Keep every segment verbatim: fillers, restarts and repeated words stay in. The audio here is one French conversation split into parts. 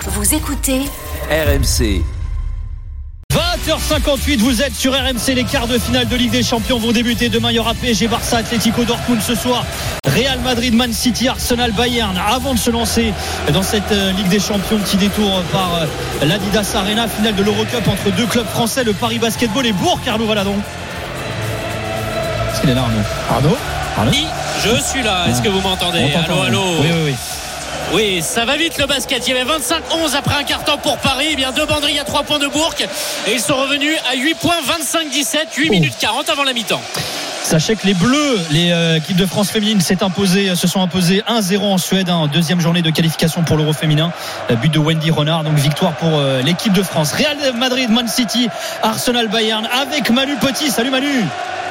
Vous écoutez R M C. vingt heures cinquante-huit, vous êtes sur R M C. Les quarts de finale de Ligue des Champions vont débuter demain. Il y aura P S G, Barça, Atlético Dortmund ce soir, Real Madrid, Man City, Arsenal, Bayern. Avant de se lancer dans cette Ligue des Champions, petit détour par l'Adidas Arena, finale de l'Eurocup entre deux clubs français, le Paris Basketball et Bourg. Arnaud Valadon. Est-ce qu'il est là, Arnaud Arnaud Arnaud Oui, je suis là. Est-ce que vous m'entendez? Allô, allô. Oui, oui, oui. Oui, ça va vite le basket. Il y avait vingt-cinq onze après un quart-temps pour Paris. Eh bien, deux banderilles à trois points de Bourg. Et ils sont revenus à huit points, vingt-cinq dix-sept, huit minutes quarante avant la mi-temps. Sachez que les Bleus, l'équipe de France féminine s'est imposée, se sont imposés un zéro en Suède, en deuxième journée de qualification pour l'Euro féminin. But de Wendy Renard, donc victoire pour l'équipe de France. Real Madrid, Man City, Arsenal, Bayern avec Manu Petit. Salut Manu.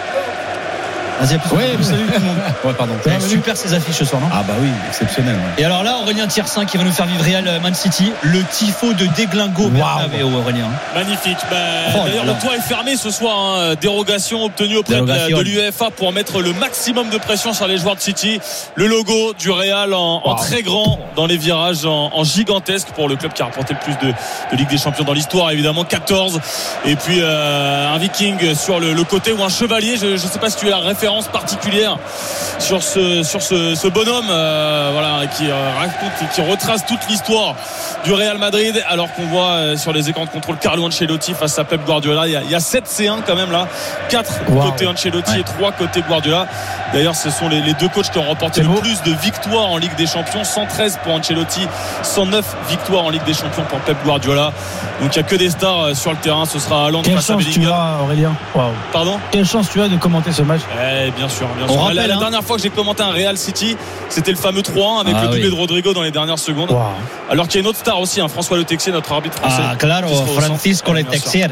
Vas-y, oui, salut tout le monde. Ouais, pardon. Ouais, super ces affiches ce soir, non? Ah bah oui, exceptionnel. Ouais. Et alors là, Aurélien Tiersin qui va nous faire vivre Real Man City, le tifo de déglingo Bernabéu, wow. Aurélien. Magnifique. Bah, oh d'ailleurs, le toit est fermé ce soir. Hein. Dérogation obtenue auprès Dérogation. de l'U E F A pour mettre le maximum de pression sur les joueurs de City. Le logo du Real en, wow. en très grand dans les virages, en, en gigantesque pour le club qui a remporté le plus de, de Ligue des Champions dans l'histoire, évidemment quatorze. Et puis euh, un Viking sur le, le côté ou un chevalier. Je ne sais pas si tu as la référence particulière sur ce sur ce, ce bonhomme euh, voilà qui euh, raconte qui retrace toute l'histoire du Real Madrid, alors qu'on voit euh, sur les écrans de contrôle Carlo Ancelotti face à Pep Guardiola. Il y a, il y a sept C un quand même là, quatre wow. côté Ancelotti ouais. et trois côté Guardiola. D'ailleurs, ce sont les, les deux coachs qui ont remporté C'est le beau. plus de victoires en Ligue des Champions, cent treize pour Ancelotti, cent neuf victoires en Ligue des Champions pour Pep Guardiola. Donc il n'y a que des stars sur le terrain. Ce sera Haaland face à Bellingham. Quelle chance tu as, Aurélien. Wow. Pardon Quelle chance tu as de commenter ce match. Eh, bien sûr, bien sûr. Rappelle, la, la hein. dernière fois que j'ai commenté un Real City, c'était le fameux trois un avec ah, le doublé oui. de Rodrigo dans les dernières secondes. Wow. Alors qu'il y a une autre star aussi, hein, François Le Texier, notre arbitre français. Ah, claro, Francisco Le Texier.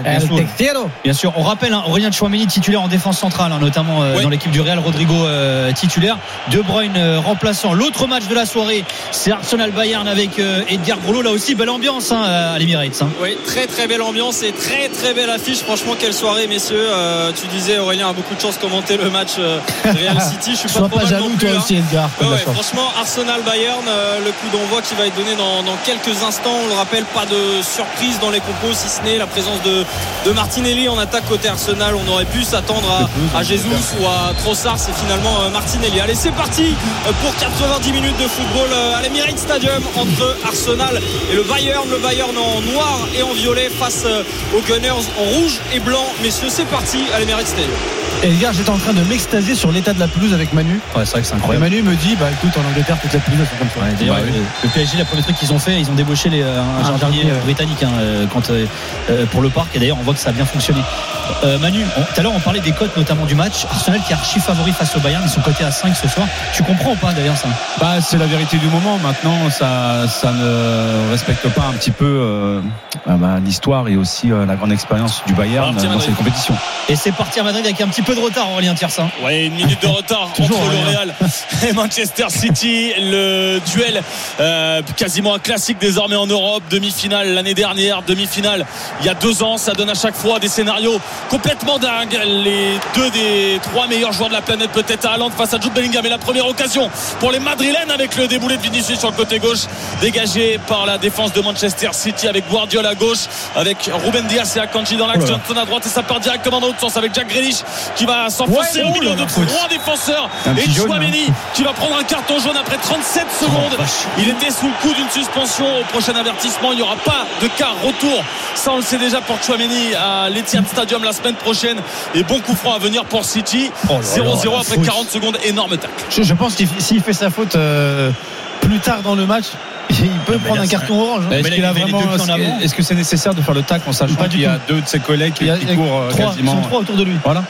Bien sûr. On rappelle, hein, Aurélien Tchouaméni titulaire en défense centrale, hein, notamment euh, oui. dans l'équipe du Real, Rodrigo euh, titulaire. De Bruyne euh, remplaçant. L'autre match de la soirée, c'est Arsenal Bayern avec euh, Edgar Grollo. Là aussi, belle ambiance hein, à l'Emirates. Hein. Oui, très très belle ambiance et très très belle affiche. Franchement, quelle soirée, messieurs. Euh, tu disais, Aurélien a beaucoup de chance de commenter le match euh, Real City. Je suis pas Sois trop pas jaloux, toi hein. aussi, Edgar. Ouais, ouais, franchement, Arsenal Bayern, euh, le coup d'envoi qui va être donné dans, dans quelques instants. On le rappelle, pas de surprise dans les compos, si ce n'est la présence de, de Martinelli en attaque côté Arsenal. On aurait pu s'attendre à, à Jesus ou à Trossard. C'est finalement euh, Martinelli. Allez, c'est parti pour quatre-vingt-dix minutes de football à l'Emirates Stadium entre Arsenal et le Bayern. Le Bayern en noir et en violet face aux Gunners en rouge et blanc. Messieurs, c'est parti à l'Emirates Stadium. Et les gars, j'étais en train de m'extasier sur l'état de la pelouse avec Manu. Ouais, c'est vrai que c'est incroyable. Et Manu me dit, bah écoute, en Angleterre, toute la pelouse, c'est comme ça. Ouais, d'ailleurs, bah, oui. Le P S G, la première truc qu'ils ont fait, ils ont débauché les, un ah, jardinier euh, britannique hein, quand, euh, pour le parc. Et d'ailleurs, on voit que ça a bien fonctionné. Euh, Manu, tout à l'heure, on parlait des cotes notamment du match. Arsenal qui est archi favori face au Bayern. Ils sont cotés à cinq ce soir. Tu comprends ou pas d'ailleurs ça? Bah, c'est la vérité du moment. Maintenant, ça, ça ne respecte pas un petit peu euh, bah, l'histoire et aussi euh, la grande expérience du Bayern euh, dans cette compétition. Et c'est parti à Madrid avec un petit peu de retard, Aurélien Tiersin. Ouais, une minute de retard entre le Real et Manchester City. Le duel euh, quasiment un classique désormais en Europe. Demi-finale l'année dernière, demi-finale il y a deux ans. Ça donne à chaque fois des scénarios complètement dingues. Les deux des trois meilleurs joueurs de la planète peut-être à Haaland face à Jude Bellingham. Et la première occasion pour les Madrilènes avec le déboulé de Vinicius sur le côté gauche, dégagé par la défense de Manchester City avec Guardiola à gauche, avec Ruben Dias et Akanji dans l'axe, Johnson à droite, et ça part directement dans l'autre sens avec Jack Grealish qui va s'enfoncer ouais, au milieu de trois défenseurs et Tchouaméni hein. qui va prendre un carton jaune après trente-sept secondes. Oh, il était sous le coup d'une suspension. Au prochain avertissement, il n'y aura pas de quart retour, ça on le sait déjà pour Tchouaméni à l'Etihad Stadium la semaine prochaine. Et bon coup franc à venir pour City. oh zéro zéro après faute. quarante secondes, énorme tacle. je, je pense qu'il s'il fait sa faute euh, plus tard dans le match, il peut non, prendre un carton orange. Hein. Est-ce, qu'il a vraiment, est-ce, est-ce que c'est nécessaire de faire le tacle en sachant qu'il y a deux de ses collègues qui, qui courent trois, quasiment. Ils sont trois autour de lui. Voilà.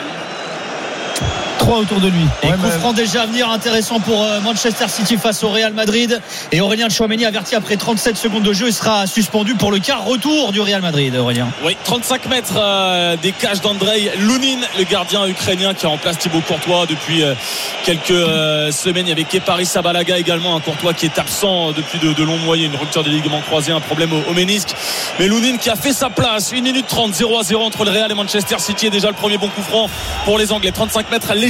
Trois autour de lui. Et ouais, coup franc déjà à venir intéressant pour Manchester City face au Real Madrid. Et Aurélien Tchouaméni averti après trente-sept secondes de jeu. Il sera suspendu pour le quart retour du Real Madrid, Aurélien. Oui, trente-cinq mètres euh, des cages d'Andrei Lunin, le gardien ukrainien qui remplace Thibaut Courtois depuis euh, quelques euh, semaines. Il y avait Kepari Sabalaga également, un Courtois qui est absent depuis de, de longs mois. Une rupture des ligaments croisés, un problème au, au ménisque. Mais Lunin qui a fait sa place. une minute trente, zéro à zéro entre le Real et Manchester City. Et déjà le premier bon coup franc pour les Anglais. trente-cinq mètres léger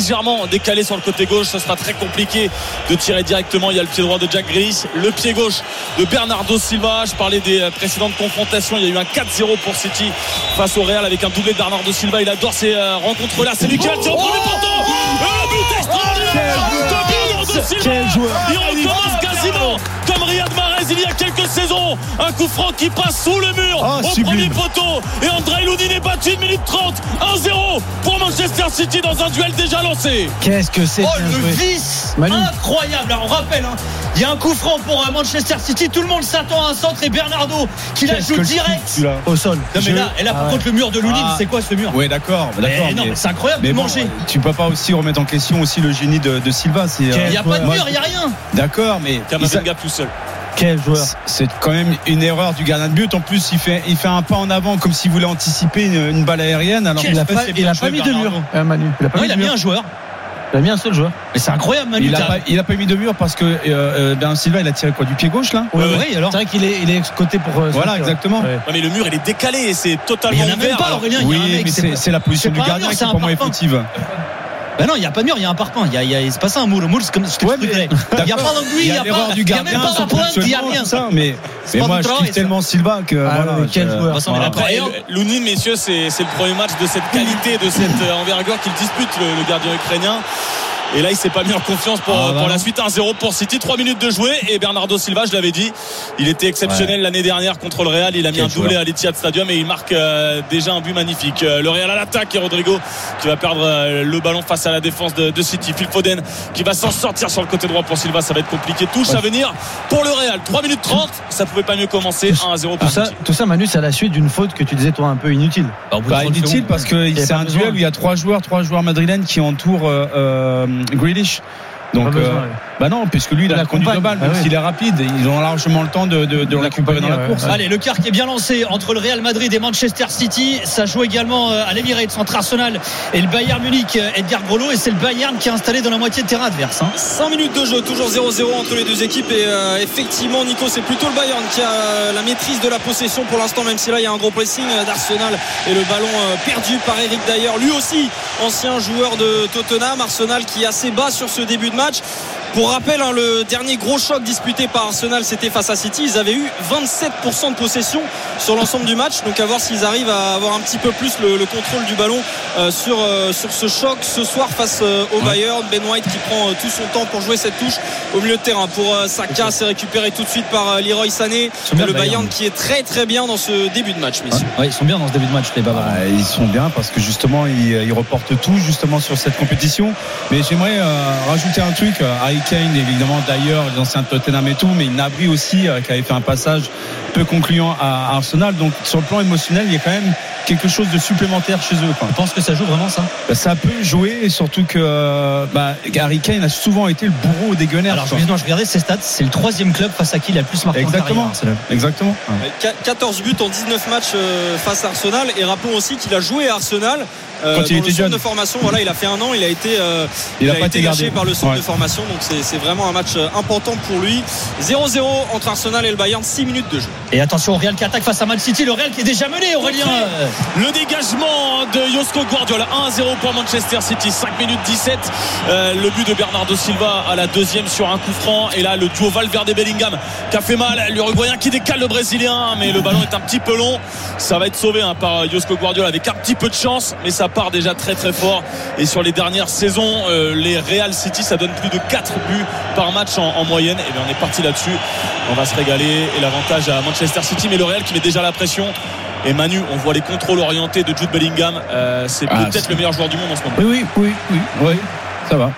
légèrement décalé sur le côté gauche. Ce sera très compliqué de tirer directement. Il y a le pied droit de Jack Grealish, le pied gauche de Bernardo Silva. Je parlais des précédentes confrontations. Il y a eu un quatre zéro pour City face au Real avec un doublé de Bernardo Silva. Il adore ces rencontres-là. C'est lui qui a tiré au premier poteau. Le but extraordinaire de Bernardo Silva. Il recommence quasiment comme Riyad Mahrez il y a quelques saisons. Un coup franc qui passe sous le mur oh, au sublime. Premier poteau. Et André Lounine est battu une minute trente. un zéro pour Manchester City dans un duel déjà lancé. Qu'est-ce que c'est? Oh, le vice incroyable. Alors, on rappelle, hein, il y a un coup franc pour Manchester City. Tout le monde s'attend à un centre et Bernardo qui la joue direct au sol. Non, mais là, et là, par ah, contre, ouais. le mur de Lounine, ah. c'est quoi ce mur? Oui, d'accord. d'accord mais, mais... Non, mais c'est incroyable de bon, manger. Tu peux pas aussi remettre en question aussi le génie de, de Silva. Il n'y a pas de mur, il n'y a rien. D'accord, mais Camavinga tout seul. Quel joueur. C'est quand même une erreur du gardien de but. En plus, il fait, il fait un pas en avant comme s'il voulait anticiper une, une balle aérienne. Alors il n'a pas, il a pas mis de mur, hein, Manu. Il a, pas non, mis, il a mis un joueur. Il a mis un seul joueur. Mais c'est incroyable, Manu. Il a, pas, il a pas mis de mur parce que euh, euh, Bernardo Silva, il a tiré quoi, du pied gauche là? Oui, ouais, ouais. alors. C'est vrai qu'il est, il est ex-côté pour. Euh, voilà, exactement. Ouais. Non, mais le mur, il est décalé et c'est totalement ouvert. Il n'y en a même pas, Aurélien. Oui, il y a un mec, mais c'est, c'est, c'est la position du gardien qui est pour moi effective. Ben non, il n'y a pas de mur, il y a un parpaing. Il y a, il y a, c'est pas ça un moule. Un moule, c'est comme ce que ouais, tu voudrais. Il n'y a pas d'anguille, il n'y a, a pas. Il n'y a même pas d'empreinte, il n'y a rien. Ça, mais mais moi, je kiffe tellement Silva que. Ah, voilà, quel joueur. Après, Lounine, messieurs, c'est, c'est le premier match de cette qualité, de cette envergure qu'il dispute, le, le gardien ukrainien. Et là il s'est pas mis en confiance pour, ah, pour la suite. Un zéro pour City, trois minutes de jouer. Et Bernardo Silva, je l'avais dit, il était exceptionnel ouais. l'année dernière contre le Real. Il a mis Quel un doublé joueur. à l'Etihad Stadium et il marque euh, déjà un but magnifique. euh, Le Real à l'attaque et Rodrigo qui va perdre euh, le ballon face à la défense de, de City. Phil Foden qui va s'en sortir sur le côté droit pour Silva. Ça va être compliqué, touche ouais. à venir pour le Real. Trois minutes trente, ça pouvait pas mieux commencer. Un à zéro pour tout ça, City. Tout ça, Manu, c'est à la suite d'une faute que tu disais toi un peu inutile. Bah, bah, inutile parce que c'est un duel où il y a trois joueurs trois joueurs madrilènes qui entourent euh, euh, Grealish. Donc, besoin, euh, ouais. bah non, puisque lui, il a la conduite de balle, même ah oui. s'il est rapide, ils ont largement le temps de, de, de le récupérer dans la course. Ouais. Allez, le quart qui est bien lancé entre le Real Madrid et Manchester City. Ça joue également à l'Emirates entre Arsenal et le Bayern Munich. Edgar Grolo, et c'est le Bayern qui est installé dans la moitié de terrain adverse. Hein. cinq minutes de jeu, toujours zéro zéro entre les deux équipes. Et euh, effectivement, Nico, c'est plutôt le Bayern qui a euh, la maîtrise de la possession pour l'instant, même si là, il y a un gros pressing d'Arsenal et le ballon euh, perdu par Eric Dyer. Lui aussi, ancien joueur de Tottenham. Arsenal qui est assez bas sur ce début de match. Pour rappel, hein, le dernier gros choc disputé par Arsenal, c'était face à City. Ils avaient eu vingt-sept pour cent de possession sur l'ensemble du match. Donc à voir s'ils arrivent à avoir un petit peu plus le, le contrôle du ballon euh, sur, euh, sur ce choc ce soir face euh, au Bayern. Ben White qui prend euh, tout son temps pour jouer cette touche au milieu de terrain. Pour euh, Saka, c'est récupéré tout de suite par euh, Leroy Sané. Le Bayern, Bayern qui est très très bien dans ce début de match, messieurs. Ouais, ils sont bien dans ce début de match, les Bavarois. Ah, ils sont bien parce que justement, ils, ils reportent tout justement sur cette compétition. Mais j'aimerais euh, rajouter un truc. Harry Kane, évidemment, d'ailleurs, les anciens de Tottenham et tout, mais Gnabry aussi, euh, qui avait fait un passage peu concluant à Arsenal. Donc, sur le plan émotionnel, il y a quand même quelque chose de supplémentaire chez eux. Je pense que ça joue vraiment ça. Bah, ça peut jouer, et surtout que bah, Harry Kane a souvent été le bourreau des Gunners. Alors, je, non, je regardais ses stats, c'est le troisième club face à qui il a le plus marqué. Exactement. En carrière, Exactement. Ouais. quatorze buts en dix-neuf matchs face à Arsenal. Et rappelons aussi qu'il a joué à Arsenal. Euh, Quand il était jeune de formation, voilà, il a fait un an, il a été, euh, il, il a, a pas été gâché par le centre ouais. de formation, donc c'est, c'est vraiment un match important pour lui. zéro zéro entre Arsenal et le Bayern, six minutes de jeu. Et attention au Real qui attaque face à Man City, le Real qui est déjà mené, Aurélien. Le dégagement de Josko Guardiola, un à zéro pour Manchester City, cinq minutes dix-sept. Euh, le but de Bernardo Silva à la deuxième sur un coup franc, et là le duo Valverde-Bellingham qui a fait mal, l'Uruguayen qui décale le Brésilien, mais le ballon est un petit peu long. Ça va être sauvé hein, par Josko Guardiola avec un petit peu de chance, mais ça part déjà très très fort. Et sur les dernières saisons, euh, les Real City, ça donne plus de quatre buts par match en, en moyenne. Et bien on est parti là-dessus, on va se régaler, et l'avantage à Manchester City, mais le Real qui met déjà la pression. Et Manu, on voit les contrôles orientés de Jude Bellingham, euh, c'est ah, peut-être c'est... le meilleur joueur du monde en ce moment. Oui oui oui oui, oui ça va.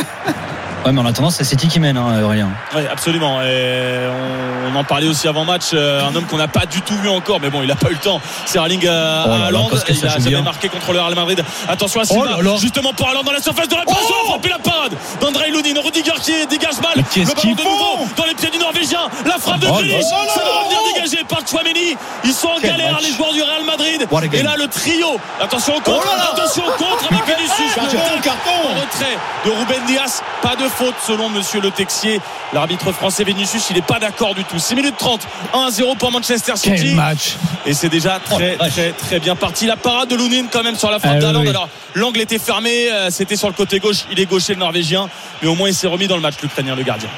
Ouais, mais en attendant, c'est City qui mène, hein, Aurélien. Oui, absolument. Et on, on en parlait aussi avant match. Euh, un homme qu'on n'a pas du tout vu encore, mais bon, il n'a pas eu le temps. C'est Erling euh, oh Haaland. Il n'a jamais bien. marqué contre le Real Madrid. Attention à Silva, oh justement pour Haaland dans la surface de réparation. Oh frapper la parade d'André Lounine. Rudiger qui dégage mal. Le ballon de nouveau dans les pieds du Norvégien. La frappe de Grealish. Oh, ça va revenir dégager dégagé par Tchouaméni. Ils sont en galère match. les joueurs du Real Madrid. What a game. Et là le trio, attention au contre, Oh là là. attention au contre avec Vinicius. Carton, Le carton. en retrait de Ruben Dias. Pas de faute selon monsieur Le Texier. L'arbitre français Vinicius, il n'est pas d'accord du tout. six minutes trente, un à zéro pour Manchester Quel City. match. Et c'est déjà très Oh, vache. très très bien parti. La parade de Lunin quand même sur la frappe Ah, d'Haaland. oui. Alors l'angle était fermé, euh, c'était sur le côté gauche. Il est gaucher le Norvégien, mais au moins il s'est remis dans le match l'Ukrainien, le gardien.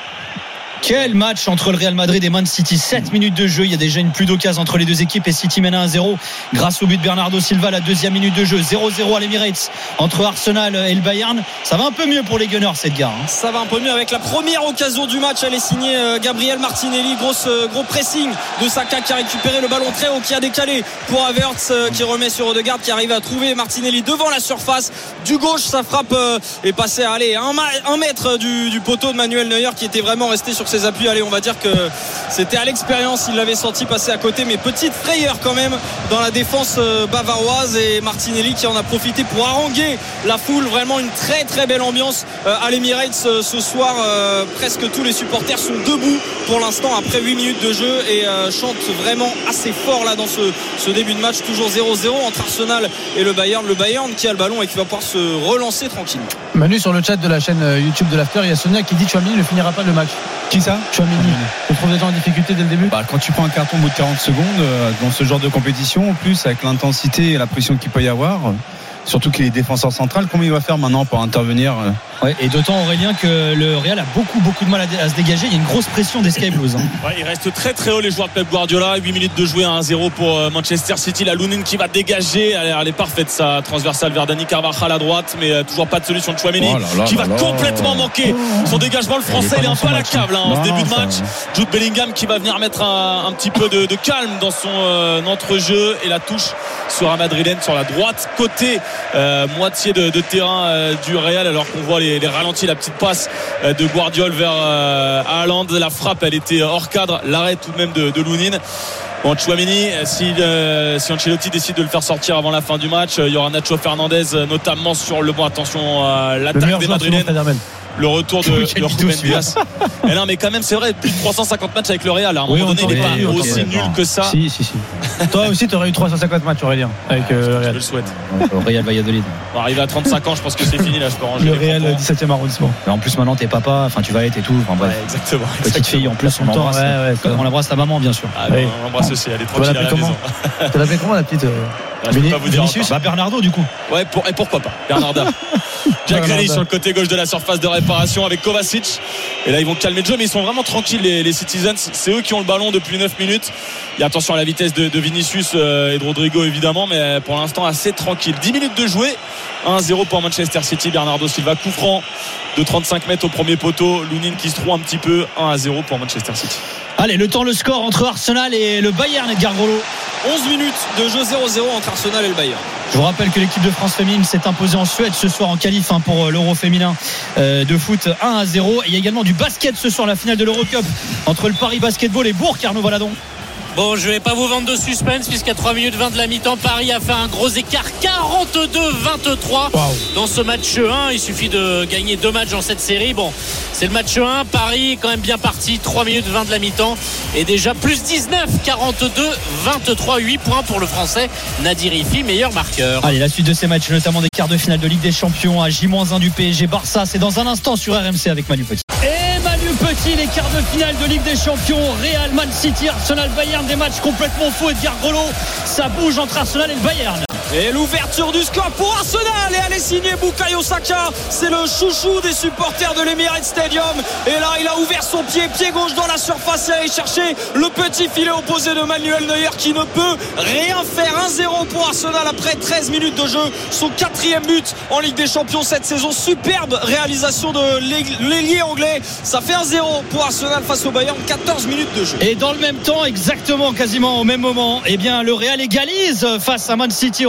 Quel match entre le Real Madrid et Man City. Sept minutes de jeu. Il y a déjà une plus d'occasion entre les deux équipes et City mène un à zéro grâce au but de Bernardo Silva, la deuxième minute de jeu. zéro zéro à l'Emirates entre Arsenal et le Bayern. Ça va un peu mieux pour les Gunners, Edgar. Hein. Ça va un peu mieux avec la première occasion du match. Elle est signée euh, Gabriel Martinelli. Grosse, euh, gros pressing de Saka qui a récupéré le ballon très haut, qui a décalé pour Havertz euh, qui remet sur Odegaard, qui arrive à trouver Martinelli devant la surface. Du gauche, sa frappe euh, est passée à aller un, ma- un mètre du, du poteau de Manuel Neuer qui était vraiment resté sur ses appuis. Allez, on va dire que c'était à l'expérience, il l'avait senti passer à côté, mais petite frayeur quand même dans la défense euh, bavaroise, et Martinelli qui en a profité pour haranguer la foule. Vraiment une très très belle ambiance euh, à l'Emirates euh, ce soir. Euh, presque tous les supporters sont debout pour l'instant après huit minutes de jeu et euh, chantent vraiment assez fort là dans ce, ce début de match. Toujours zéro zéro entre Arsenal et le Bayern. Le Bayern qui a le ballon et qui va pouvoir se relancer tranquillement. Manu, sur le chat de la chaîne YouTube de l'After, il y a Sonia qui dit Tchouaméni ne finira pas le match. Qui ça? Tchouaméni, tu trouves déjà en difficulté dès le début? Bah, quand tu prends un carton au bout de quarante secondes euh, dans ce genre de compétition, en plus avec l'intensité et la pression qu'il peut y avoir, euh, surtout qu'il est défenseur central, comment il va faire maintenant pour intervenir euh Ouais, et d'autant, Aurélien, que le Real a beaucoup beaucoup de mal à, dé- à se dégager. Il y a une grosse pression des Sky Blues. Hein. Ouais, il reste très très haut les joueurs de Pep Guardiola. huit minutes de jouer à un zéro pour euh, Manchester City. La Lunin qui va dégager. Elle, elle est parfaite, sa transversale vers Dani Carvajal à droite, mais euh, toujours pas de solution de Tchouaméni Oh là là qui va là là. complètement manquer son dégagement. Le français, il est un peu à la câble hein, en Non, ce début de ça- match. Jude Bellingham qui va venir mettre un, un petit peu de, de calme dans son euh, entrejeu, et la touche sera madrilène sur la droite côté euh, moitié de, de terrain euh, du Real, alors qu'on voit les, les ralentis, la petite passe euh, de Guardiola vers euh, Haaland. La frappe, elle était hors cadre, l'arrêt tout de même de, de Lunin. Bon, Tchouaméni, si, euh, si Ancelotti décide de le faire sortir avant la fin du match, euh, il y aura Nacho Fernandez euh, notamment sur le banc. Attention à Le l'attaque meilleur des joueur selon Madrilènes, Fred Hermel. le retour de, Oui, de quel Ruben mytho, celui-là. Dias. Mais non, mais quand même, c'est vrai, plus de trois cent cinquante matchs avec le Real. À un Oui, moment donné, on il n'est t'aurait pas dit, on aussi t'aurait nul dit. que ça. Si, si, si. Toi aussi, tu aurais eu trois cent cinquante matchs, Aurélien, avec euh, le Je Real. le souhaite. Au Real Valladolid. On arrive à trente-cinq ans, je pense que c'est fini là. Je peux ranger Le les Real crampons. dix-septième arrondissement. Mais en plus, maintenant, t'es papa. Enfin, tu vas être et tout. Enfin, bref. Ouais, exactement. Petite exactement. fille en plus, on Temps, l'embrasse. ouais, ouais, ça. on l'embrasse ta maman, bien sûr. Ah, Oui. bon, on l'embrasse aussi, elle est Tu vas tranquille à la l'appeler comment? maison. Tu l'appelles comment, la petite euh, Ah, je peux Vini- pas vous dire Vinicius? Bah, Bernardo, du coup. Ouais, pour, et pourquoi pas Bernarda. Jack Bernarda. Grealish sur le côté gauche de la surface de réparation avec Kovacic. Et là, ils vont calmer le jeu, mais ils sont vraiment tranquilles, les, les Citizens. C'est eux qui ont le ballon depuis neuf minutes. Il y a attention à la vitesse de, de Vinicius euh, et de Rodrigo, évidemment, mais pour l'instant, assez tranquille. dix minutes de jouer. un à zéro pour Manchester City. Bernardo Silva, coup franc de trente-cinq mètres au premier poteau. Lunin qui se trouve un petit peu. un à zéro pour Manchester City. Allez, le temps, le score entre Arsenal et le Bayern, Edgar Grollo. onze minutes de jeu, zéro zéro entre Arsenal et le Bayern. Je vous rappelle que l'équipe de France féminine s'est imposée en Suède ce soir en qualif hein, pour l'Euro féminin euh, de foot un à zéro. Et il y a également du basket ce soir, la finale de l'Eurocup entre le Paris Basketball et Bourg, Arnaud Valadon. Bon, je vais pas vous vendre de suspense puisqu'à trois minutes vingt de la mi-temps, Paris a fait un gros écart quarante-deux vingt-trois Wow. dans ce match un. Il suffit de gagner deux matchs dans cette série. Bon, c'est le match un. Paris est quand même bien parti. trois minutes vingt de la mi-temps et déjà plus dix-neuf, quarante-deux vingt-trois, huit points pour le Français Nadir Ifi, meilleur marqueur. Allez, la suite de ces matchs, notamment des quarts de finale de Ligue des Champions à J un du P S G Barça, c'est dans un instant sur R M C avec Manu Petit. Et Manu Petit, les quarts de finale de Ligue des Champions, Real, Man City, Arsenal, Bayern, des matchs complètement faux. Edgar Grollo, ça bouge entre Arsenal et le Bayern. Et l'ouverture du score pour Arsenal, et elle est signée Bukayo Saka. C'est le chouchou des supporters de l'Emirates Stadium. Et là, il a ouvert son pied, pied gauche dans la surface, et aller chercher le petit filet opposé de Manuel Neuer qui ne peut rien faire. un zéro pour Arsenal après treize minutes de jeu. Son quatrième but en Ligue des Champions cette saison. Superbe réalisation de l'ailier anglais. Ça fait un zéro pour Arsenal face au Bayern. quatorze minutes de jeu. Et dans le même temps, exactement, quasiment au même moment, eh bien, le Real égalise face à Man City. Aurélien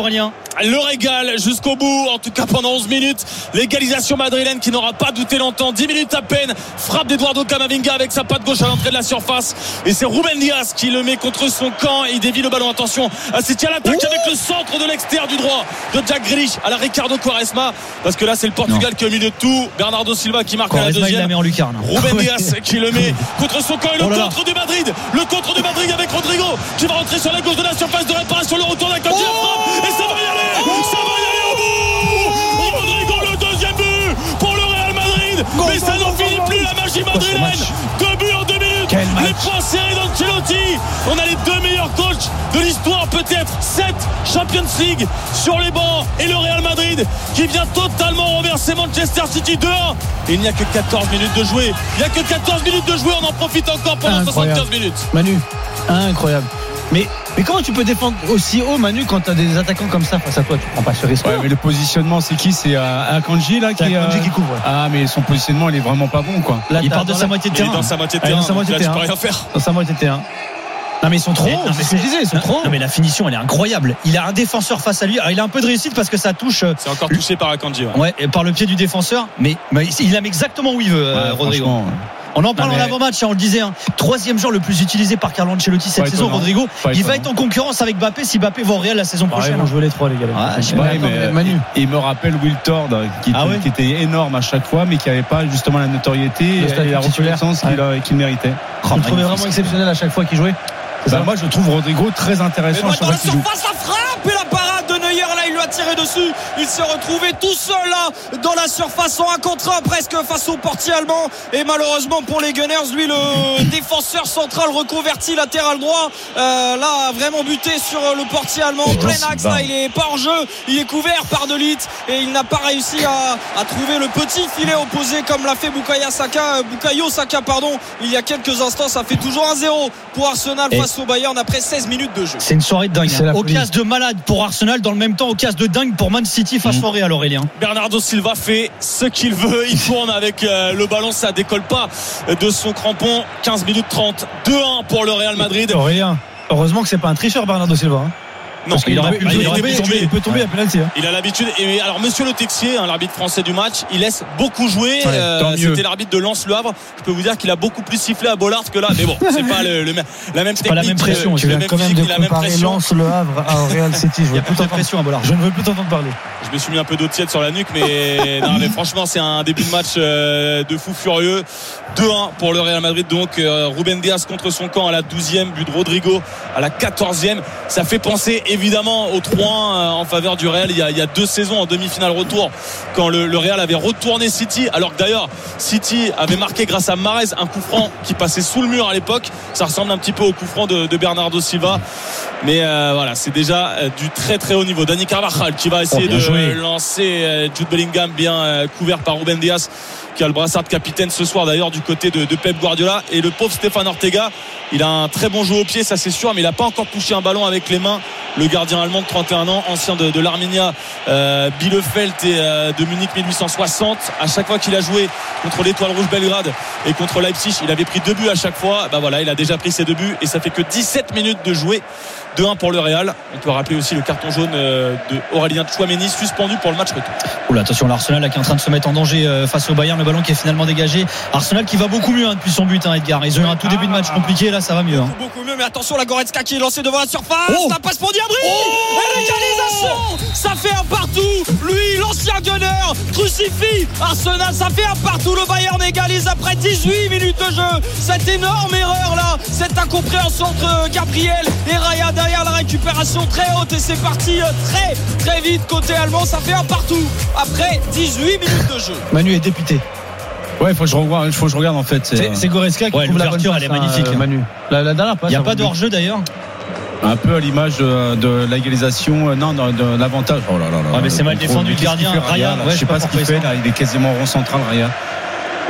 Aurélien. Le régal jusqu'au bout, en tout cas pendant onze minutes. L'égalisation madrilène qui n'aura pas douté longtemps. dix minutes à peine. Frappe d'Eduardo Camavinga avec sa patte gauche à l'entrée de la surface. Et c'est Ruben Dias qui le met contre son camp. Il dévie le ballon. Attention à City à l'attaque avec le centre de l'extérieur du droit de Jack Grealish à la Ricardo Quaresma. Parce que là, c'est le Portugal non. qui est au milieu de tout. Bernardo Silva qui marque Quaresma, à la deuxième. Il la met en lucarne. Ruben Dias qui le met contre son camp. Et le oh contre du Madrid. Le contre du Madrid avec Rodrigo qui va rentrer sur la gauche de la surface de réparation. Le retour d'un candidat frappe. Et ça va y aller. Oh ça va y aller au bout. Rodrigo, le deuxième but pour le Real Madrid. Go, mais go, ça n'en finit plus la magie madrilène. Deux buts en deux minutes. Les points serrés d'Ancelotti. On a les deux meilleurs coachs de l'histoire, peut-être sept Champions League sur les bancs. Et le Real Madrid qui vient totalement renverser Manchester City deux un. Et il n'y a que quatorze minutes de jouer. Il n'y a que quatorze minutes de jouer. On en profite encore pendant soixante-quinze minutes. Manu, incroyable. Mais, mais comment tu peux défendre aussi haut, Manu, quand tu as des attaquants comme ça face à toi? Tu prends pas ce risque. Ouais, mais le positionnement, c'est qui? C'est euh, Akanji là qui, Akanji euh... qui couvre. Ouais. Ah, mais son positionnement, il est vraiment pas bon, quoi. Là, il part de sa moitié de terrain. Il est dans sa moitié de terrain. Dans sa moitié de terrain. Tu peux rien faire. Dans sa moitié de terrain. Non mais ils sont trop hauts, c'est ce que je disais, ils sont trop hauts. Non mais la finition elle est incroyable. Il a un défenseur face à lui. Alors, il a un peu de réussite parce que ça touche. C'est encore touché par Akanji. Ouais. ouais, et par le pied du défenseur. Mais, mais il aime exactement où il veut, ouais, Rodrigo. On en parle en avant-match, on le disait, hein. Troisième joueur le plus utilisé par Carlo Ancelotti cette saison, Rodrigo. Il va être en concurrence avec Mbappé si Mbappé va au Real la saison prochaine. On joue les trois, les gars. Ah, je ouais, mais Manu. Il me rappelle Will Tord qui, ah ouais qui était énorme à chaque fois, mais qui n'avait pas justement la notoriété le et la reconnaissance qu'il, ouais. qu'il méritait. Je le trouvais vraiment exceptionnel à chaque fois qu'il jouait. Bah moi je trouve Rodrigo très intéressant. Mais dans la surface, la frappe et la parade de Neuer là, il lui a tiré dessus. Il s'est retrouvé tout seul là dans la surface en un contre un presque face au portier allemand. Et malheureusement pour les Gunners, lui le défenseur central reconverti latéral droit, euh, là a vraiment buté sur le portier allemand en plein axe. Là il est pas en jeu, il est couvert par De Ligt et il n'a pas réussi à, à trouver le petit filet opposé comme l'a fait Bukayo Saka, Bukayo Saka pardon, il y a quelques instants. Ça fait toujours un zéro pour Arsenal et face au Bayern après seize minutes de jeu. C'est une soirée de dingue. Hein. Au casse de malade pour Arsenal, dans le même temps au casse de dingue pour Man City face mmh. au Real, Aurélien. Bernardo Silva fait ce qu'il veut. Il tourne avec euh, le ballon, ça décolle pas de son crampon. quinze minutes trente, deux un pour le Real Madrid. Aurélien, heureusement que c'est pas un tricheur Bernardo Silva. Hein. Non, parce qu'il aurait pu il, tomber, tomber, il peut tomber ouais. à penalty. Hein. Il a l'habitude. Et alors, Monsieur Le Texier, hein, l'arbitre français du match, il laisse beaucoup jouer. Ouais, euh, c'était l'arbitre de Lens Le Havre. Je peux vous dire qu'il a beaucoup plus sifflé à Bollard que là. Mais bon, c'est pas le, le, la même c'est technique. Pas la même pression. Tu viens quand même de comparer Lens Le Havre à Real City. Il y a plus de pression à Bollard. Je ne veux plus t'entendre parler. Je me suis mis un peu d'eau tiède sur la nuque, mais non, mais franchement, c'est un début de match euh, de fou furieux. deux un pour le Real Madrid. Donc, euh, Ruben Dias contre son camp à la douzième, but de Rodrigo à la quatorzième. Ça fait penser évidemment aux trois en faveur du Real il y a, il y a deux saisons en demi-finale retour quand le, le Real avait retourné City, alors que d'ailleurs City avait marqué grâce à Mahrez un coup franc qui passait sous le mur à l'époque. Ça ressemble un petit peu au coup franc de, de Bernardo Silva, mais euh, voilà, c'est déjà euh, du très très haut niveau. Dani Carvajal qui va essayer oh, de joué. lancer euh, Jude Bellingham bien euh, couvert par Ruben Dias qui a le brassard de capitaine ce soir d'ailleurs du côté de, de Pep Guardiola. Et le pauvre Stéphane Ortega, il a un très bon jeu au pied, ça c'est sûr, mais il n'a pas encore touché un ballon avec les mains. Le gardien allemand de trente et un ans, ancien de, de l'Arminia euh, Bielefeld et euh, de Munich mille huit cent soixante. À chaque fois qu'il a joué contre l'Étoile Rouge Belgrade et contre Leipzig, il avait pris deux buts à chaque fois. Bah voilà, il a déjà pris ses deux buts et ça fait que dix-sept minutes de jouer. deux un pour le Real. On peut rappeler aussi le carton jaune de Aurélien Tchouaméni suspendu pour le match retour. Oula, attention, l'Arsenal là, qui est en train de se mettre en danger euh, face au Bayern. Le ballon qui est finalement dégagé. Arsenal qui va beaucoup mieux hein, depuis son but, hein, Edgar. Ils ont eu un tout début de match compliqué, là ça va mieux. Hein. Beaucoup mieux, mais attention, la Goretzka qui est lancée devant la surface. Oh ça passe pour Diabry. Oh et l'égalisation, ça fait un partout. Lui, l'ancien gunner, crucifie Arsenal. Ça fait un partout. Le Bayern égalise après dix-huit minutes de jeu. Cette énorme erreur là, cette incompréhension entre Gabriel et Raya derrière la récupération très haute et c'est parti très très vite côté allemand. Ça fait un partout après dix-huit minutes de jeu. Manu est député. Ouais, il faut que je regarde, il faut que je regarde en fait. C'est, c'est, c'est Goretzka qui ouais, trouve la bonne passe, elle est magnifique. Euh, Manu. La, la dernière passe. Il n'y a pas de hors-jeu d'ailleurs. Un peu à l'image de, de l'égalisation, non, de, de l'avantage. Oh là là là. Ah, mais c'est mal défendu le gardien. Raya, Raya là, ouais, je sais pas, pas ce qu'il fait là. Il est quasiment rond central, Raya.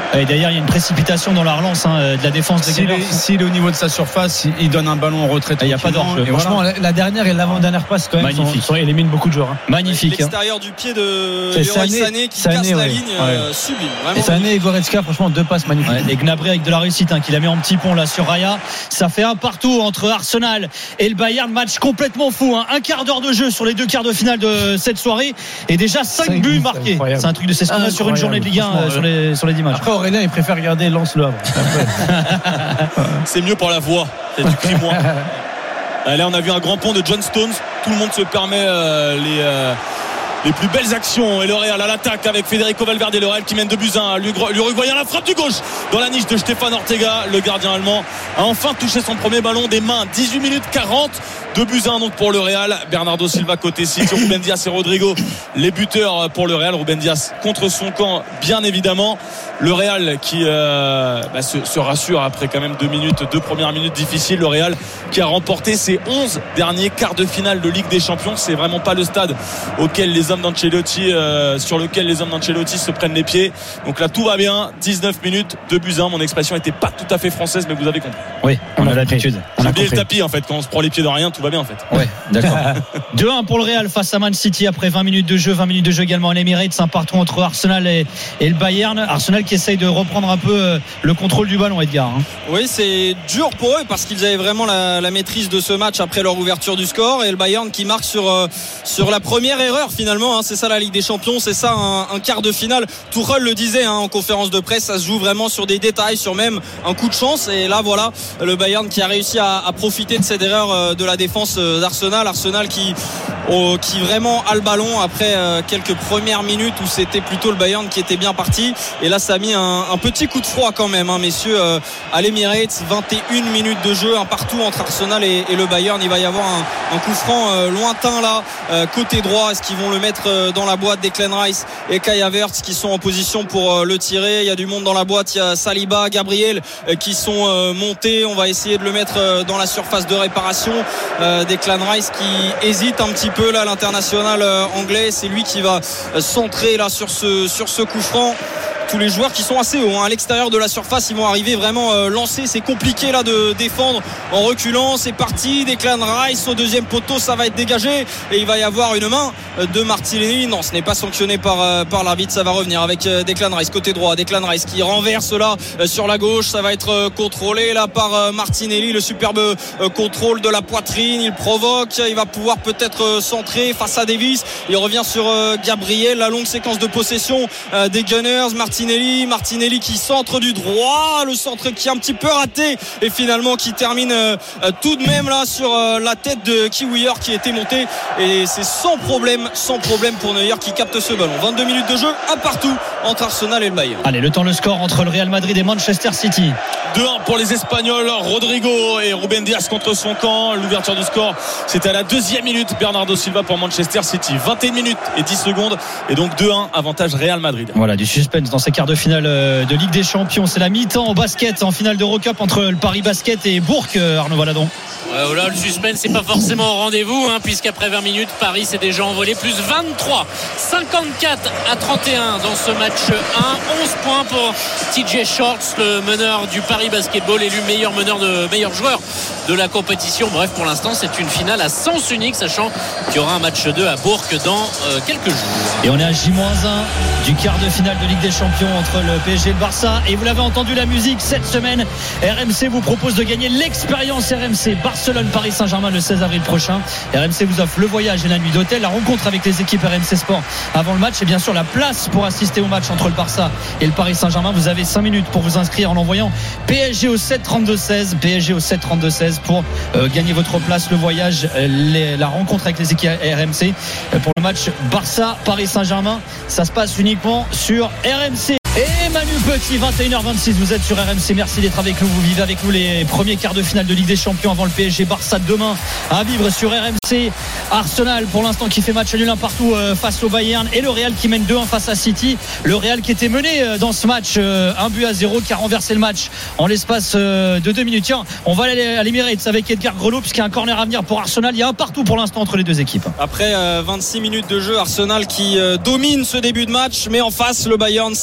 Et d'ailleurs il y a une précipitation dans la relance hein, de la défense des Gunners. S'il est au niveau de sa surface, il, il donne un ballon en retrait. Il n'y a pas d'enjeu. Franchement, voilà. la, la dernière et l'avant-dernière passe quand même magnifique. Sont, sont éliminent beaucoup de joueurs. Hein. Magnifique. L'extérieur hein. du pied de Leroy Sané qui Sané, casse ouais. la ligne ouais. euh, sublime. Et Sané et Goretzka, franchement deux passes magnifiques. Ouais, et Gnabry avec de la réussite hein, qui la met en petit pont là sur Raya. Ça fait un partout entre Arsenal et le Bayern. Match complètement fou. Hein. Un quart d'heure de jeu sur les deux quarts de finale de cette soirée et déjà cinq buts marqués. C'est un truc de c'est ce qu'on a sur une journée de Ligue un euh, sur les sur les dix matchs. Après Aurélien il préfère regarder Lens-le Havre. C'est mieux pour la voix. C'est du cri moins. Là on a vu un grand pont de John Stones. Tout le monde se permet euh, les euh, les plus belles actions et le Real à l'attaque avec Federico Valverde, le Real qui mène deux buts à un. L'Uruguayen, la frappe du gauche dans la niche de Stéphane Ortega. Le gardien allemand a enfin touché son premier ballon des mains. Dix-huit minutes quarante, deux buts à un donc pour le Real. Bernardo Silva côté City, Ruben Dias et Rodrigo les buteurs pour le Real. Ruben Dias contre son camp bien évidemment. Le Real qui euh, bah, se, se rassure après quand même deux minutes, deux premières minutes difficiles. Le Real qui a remporté ses onze derniers quarts de finale de Ligue des Champions. C'est vraiment pas le stade auquel les hommes d'Ancelotti euh, sur lequel les hommes d'Ancelotti se prennent les pieds. Donc là tout va bien. dix-neuf minutes, deux buts à un. Mon expression n'était pas tout à fait française, mais vous avez compris. Oui, on, on a l'habitude. J'ai oublié le tapis en fait. Quand on se prend les pieds dans rien, tout va bien en fait. Ouais, d'accord. deux un pour le Real face à Man City après vingt minutes de jeu. vingt minutes de jeu également à l'Emirates. Un partout entre Arsenal et, et le Bayern. Arsenal qui essaye de reprendre un peu le contrôle du ballon, Edgar. Hein. Oui, c'est dur pour eux parce qu'ils avaient vraiment la, la maîtrise de ce match après leur ouverture du score, et le Bayern qui marque sur, euh, sur la première erreur finalement. Hein. C'est ça la Ligue des Champions, c'est ça un, un quart de finale. Tuchel le disait hein, en conférence de presse, ça se joue vraiment sur des détails, sur même un coup de chance. Et là voilà, le Bayern qui a réussi à, à profiter de cette erreur de la défense d'Arsenal. Arsenal qui, oh, qui vraiment a le ballon après euh, quelques premières minutes où c'était plutôt le Bayern qui était bien parti. Et là ça a mis un, un petit coup de froid quand même hein, messieurs, euh, à l'Emirates. Vingt et une minutes de jeu, un partout entre Arsenal et, et le Bayern. Il va y avoir un, un coup franc euh, lointain là, euh, côté droit. Est-ce qu'ils vont le mettre euh, dans la boîte? Declan Rice et Kai Havertz qui sont en position pour euh, le tirer. Il y a du monde dans la boîte, il y a Saliba, Gabriel euh, qui sont euh, montés. On va essayer de le mettre euh, dans la surface de réparation. euh, Declan Rice qui hésite un petit peu là, l'international euh, anglais. C'est lui qui va euh, centrer là sur ce, sur ce coup franc. Tous les joueurs qui sont assez hauts hein, à l'extérieur de la surface, ils vont arriver vraiment euh, lancés. C'est compliqué là de défendre en reculant. C'est parti, Declan Rice au deuxième poteau, ça va être dégagé et il va y avoir une main de Martinelli. Non, ce n'est pas sanctionné par, euh, par l'arbitre. Ça va revenir avec euh, Declan Rice côté droit. Declan Rice qui renverse là euh, sur la gauche. Ça va être euh, contrôlé là par euh, Martinelli. Le superbe euh, contrôle de la poitrine. Il provoque. Il va pouvoir peut-être euh, centrer face à Davis. Il revient sur euh, Gabriel. La longue séquence de possession euh, des Gunners. Martinelli Martinelli, Martinelli qui centre du droit, le centre qui est un petit peu raté et finalement qui termine euh, tout de même là sur euh, la tête de Kiwier qui était monté, et c'est sans problème, sans problème pour Neuer qui capte ce ballon. vingt-deux minutes de jeu, un partout entre Arsenal et le Bayern. Allez, le temps, le score entre le Real Madrid et Manchester City. deux un pour les Espagnols. Rodrigo et Ruben Dias contre son camp. L'ouverture du score, c'était à la deuxième minute. Bernardo Silva pour Manchester City. vingt et une minutes et dix secondes, et donc deux un, avantage Real Madrid. Voilà, du suspense dans ces quarts de finale de Ligue des Champions. C'est la mi-temps au basket en finale d'Eurocup entre le Paris Basket et Bourg. Arnaud Valadon. Ouais, là, le suspense n'est pas forcément au rendez-vous hein, puisqu'après vingt minutes, Paris s'est déjà envolé. Plus vingt-trois, cinquante-quatre à trente et un dans ce match un. onze points pour T J Shorts, le meneur du Paris Basketball, élu meilleur meneur de meilleur joueur de la compétition. Bref, pour l'instant, c'est une finale à sens unique, sachant qu'il y aura un match deux à Bourg dans euh, quelques jours. Et on est à J moins un du quart de finale de Ligue des Champions entre le P S G et le Barça. Et vous l'avez entendu, la musique cette semaine, R M C vous propose de gagner l'expérience R M C Barcelone-Paris Saint-Germain le seize avril prochain. R M C vous offre le voyage et la nuit d'hôtel, la rencontre avec les équipes R M C Sport avant le match et bien sûr la place pour assister au match entre le Barça et le Paris Saint-Germain. Vous avez cinq minutes pour vous inscrire en envoyant P S G au sept trente-deux seize, P S G au sept trente-deux seize pour euh, gagner votre place, le voyage, euh, les, la rencontre avec les équipes R M C euh, pour le match Barça-Paris Saint-Germain. Ça se passe uniquement sur R M C. Et Manu Petit, vingt et une heures vingt-six, vous êtes sur R M C, merci d'être avec nous, vous vivez avec nous les premiers quarts de finale de Ligue des Champions avant le P S G Barça demain à vivre sur R M C. Arsenal pour l'instant qui fait match nul un partout euh, face au Bayern, et le Real qui mène deux un face à City. Le Real qui était mené euh, dans ce match euh, un but à zéro, qui a renversé le match en l'espace euh, de deux minutes. Tiens, on va aller à l'Emirates avec Edgar Grelot puisqu'il y a un corner à venir pour Arsenal. Il y a un partout pour l'instant entre les deux équipes. Après euh, vingt-six minutes de jeu, Arsenal qui euh, domine ce début de match, mais en face le Bayern, c'est une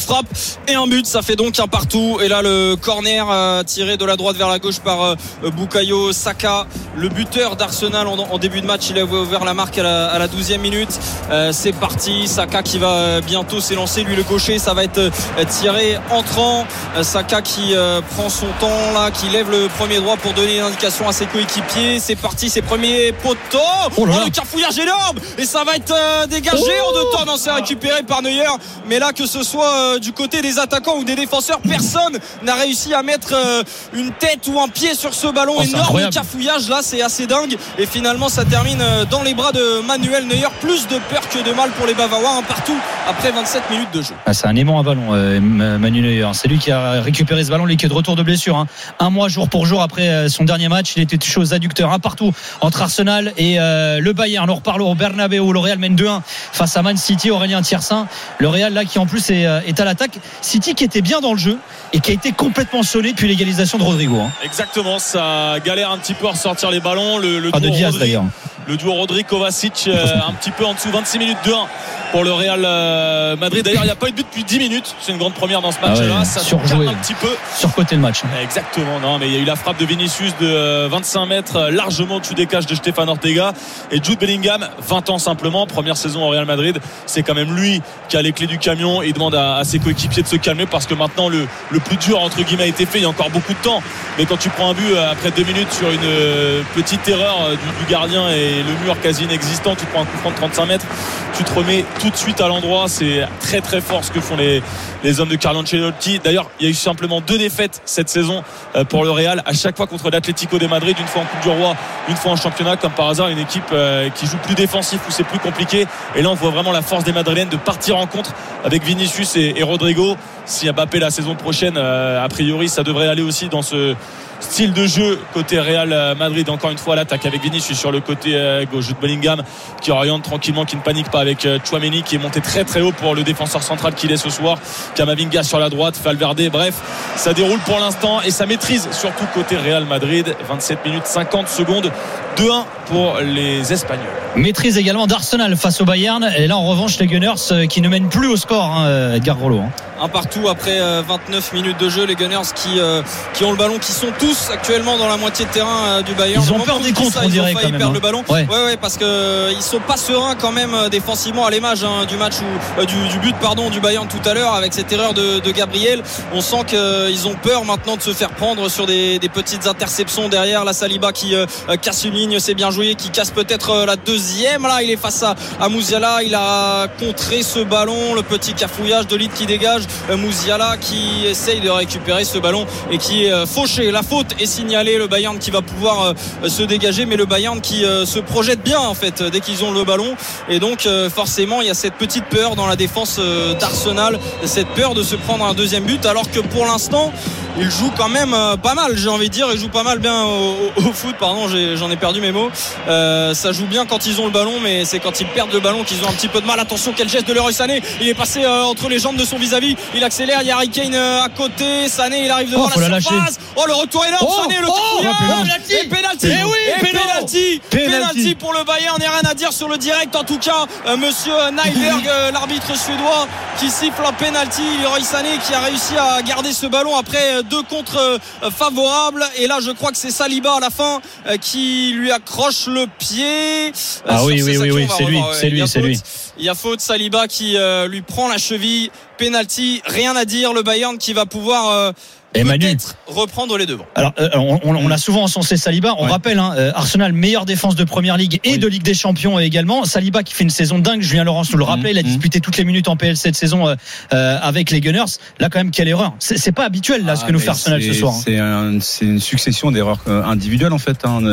frappe et un but. Ça fait donc un partout. Et là, le corner euh, tiré de la droite vers la gauche par euh, Bukayo Saka, le buteur d'Arsenal en, en début de match. Il a ouvert la marque à la, à la douzième minute. Euh, c'est parti. Saka qui va bientôt s'élancer. Lui, le gaucher, ça va être euh, tiré entrant. Euh, Saka qui euh, prend son temps là, qui lève le premier droit pour donner une indication à ses coéquipiers. C'est parti, ses premiers poteaux. Oh, oh, le carfouillage énorme. Et ça va être euh, dégagé oh en deux temps. Non, c'est récupéré par Neuer. Mais là, que ce soit euh, du côté des attaquants ou des défenseurs, personne n'a réussi à mettre euh, une tête ou un pied sur ce ballon. Oh, énorme cafouillage là, c'est assez dingue. Et finalement, ça termine euh, dans les bras de Manuel Neuer. Plus de peur que de mal pour les Bavarois, un partout après vingt-sept minutes de jeu. Ah, c'est un aimant à ballon, euh, Manuel Neuer. C'est lui qui a récupéré ce ballon, lui qui est de retour de blessure. Hein. Un mois jour pour jour après son dernier match, il était touché aux adducteurs. Un partout entre Arsenal et euh, le Bayern. On reparle au Bernabeu. Le Real mène deux un face à Man City. Aurélien Thiersin, le Real là qui en plus est, est à l'attaque. City qui était bien dans le jeu et qui a été complètement sonné depuis l'égalisation de Rodrigo. Hein. Exactement, ça galère un petit peu à ressortir les ballons. Le, le ah, de Diaz Rodri, d'ailleurs. Le duo Rodri Kovacic euh, un petit peu en dessous, vingt-six minutes deux un pour le Real euh, Madrid. D'ailleurs, il n'y a pas eu de but depuis dix minutes. C'est une grande première dans ce match-là. Ah ouais, ça surjoué un petit peu. Surcoté le match. Exactement. Non, mais il y a eu la frappe de Vinicius de vingt-cinq mètres, largement au-dessus des cages de Stéphane Ortega. Et Jude Bellingham, vingt ans simplement, première saison au Real Madrid. C'est quand même lui qui a les clés du camion. Il demande à, à ses coéquipiers de se calmer parce que maintenant le, le plus dur entre guillemets a été fait. Il y a encore beaucoup de temps. Mais quand tu prends un but après deux minutes sur une petite erreur du, du gardien et le mur quasi inexistant, tu prends un coup franc de trente-cinq mètres, tu te remets tout de suite à l'endroit. C'est très très fort ce que font les, les hommes de Carlo Ancelotti. D'ailleurs, il y a eu simplement deux défaites cette saison pour le Real, à chaque fois contre l'Atlético de Madrid, une fois en Coupe du Roi, une fois en championnat, comme par hasard une équipe qui joue plus défensif où c'est plus compliqué. Et là on voit vraiment la force des Madrilènes de partir en contre avec Vinicius et, et Rodrigo. Si Mbappé la saison prochaine, a priori ça devrait aller aussi dans ce style de jeu côté Real Madrid. Encore une fois à l'attaque avec Vinicius sur le côté gauche, Jude Bellingham qui oriente tranquillement, qui ne panique pas avec Tchouaméni qui est monté très très haut pour le défenseur central qu'il est ce soir, Camavinga sur la droite, Valverde. Bref, ça déroule pour l'instant et ça maîtrise surtout côté Real Madrid. Vingt-sept minutes cinquante secondes, deux un pour les Espagnols. Maîtrise également d'Arsenal face au Bayern. Et là en revanche les Gunners qui ne mènent plus au score, hein, Edgar Rollo, hein. Un partout après vingt-neuf minutes de jeu. Les Gunners qui, euh, qui ont le ballon, qui sont tous actuellement dans la moitié de terrain euh, du Bayern. Ils ont peur des contres, on dirait quand même. Ils perdent hein. le ballon. Ouais, ouais, ouais parce que euh, ils sont pas sereins quand même euh, défensivement à l'image hein, du match où, euh, du, du but pardon du Bayern tout à l'heure avec cette erreur de, de Gabriel. On sent qu'ils euh, ont peur maintenant de se faire prendre sur des, des petites interceptions derrière. La Saliba qui euh, casse une ligne, c'est bien joué, qui casse peut-être euh, la deuxième. Là, il est face à, à Musiala. Il a contré ce ballon, le petit cafouillage de Lille qui dégage. Euh, Musiala qui essaye de récupérer ce ballon et qui est fauché. La faute est signalée. Le Bayern qui va pouvoir se dégager, mais le Bayern qui se projette bien en fait dès qu'ils ont le ballon. Et donc forcément il y a cette petite peur dans la défense d'Arsenal, cette peur de se prendre un deuxième but, alors que pour l'instant il joue quand même pas mal, j'ai envie de dire. Il joue pas mal bien au, au foot, pardon, j'ai, j'en ai perdu mes mots. Euh, ça joue bien quand ils ont le ballon, mais c'est quand ils perdent le ballon qu'ils ont un petit peu de mal. Attention, quel geste de Leroy Sané. Il est passé euh, entre les jambes de son vis-à-vis. Il accélère, il y a Harry Kane euh, à côté. Sané, il arrive devant oh, la, la surface. lâcher. Oh, le retour énorme. Oh, Sané, le oh, penalty. Et penalty. Et oui, et penalty. penalty. Penalty pour le Bayern. Il n'y a rien à dire sur le direct. En tout cas, euh, monsieur Nyberg, euh, l'arbitre suédois, qui siffle un penalty. Leroy Sané qui a réussi à garder ce ballon après euh, deux contre euh, favorable. Et là je crois que c'est Saliba à la fin euh, qui lui accroche le pied. Euh, ah oui oui oui, oui c'est lui, c'est lui c'est lui il y a faute. Saliba qui euh, lui prend la cheville. Penalty, rien à dire. Le Bayern qui va pouvoir euh, Et peut-être Manu, reprendre les devants. Alors, euh, on, on a souvent encensé Saliba. On ouais. rappelle, hein, Arsenal, meilleure défense de Première Ligue et oui. de Ligue des Champions également. Saliba qui fait une saison dingue. Julien Laurence nous le rappelait. Mmh, il a disputé mmh. toutes les minutes en P L cette saison euh, avec les Gunners. Là, quand même, quelle erreur. C'est, c'est pas habituel là ah, ce que nous fait Arsenal ce soir. C'est, hein. un, c'est une succession d'erreurs individuelles en fait. Hein.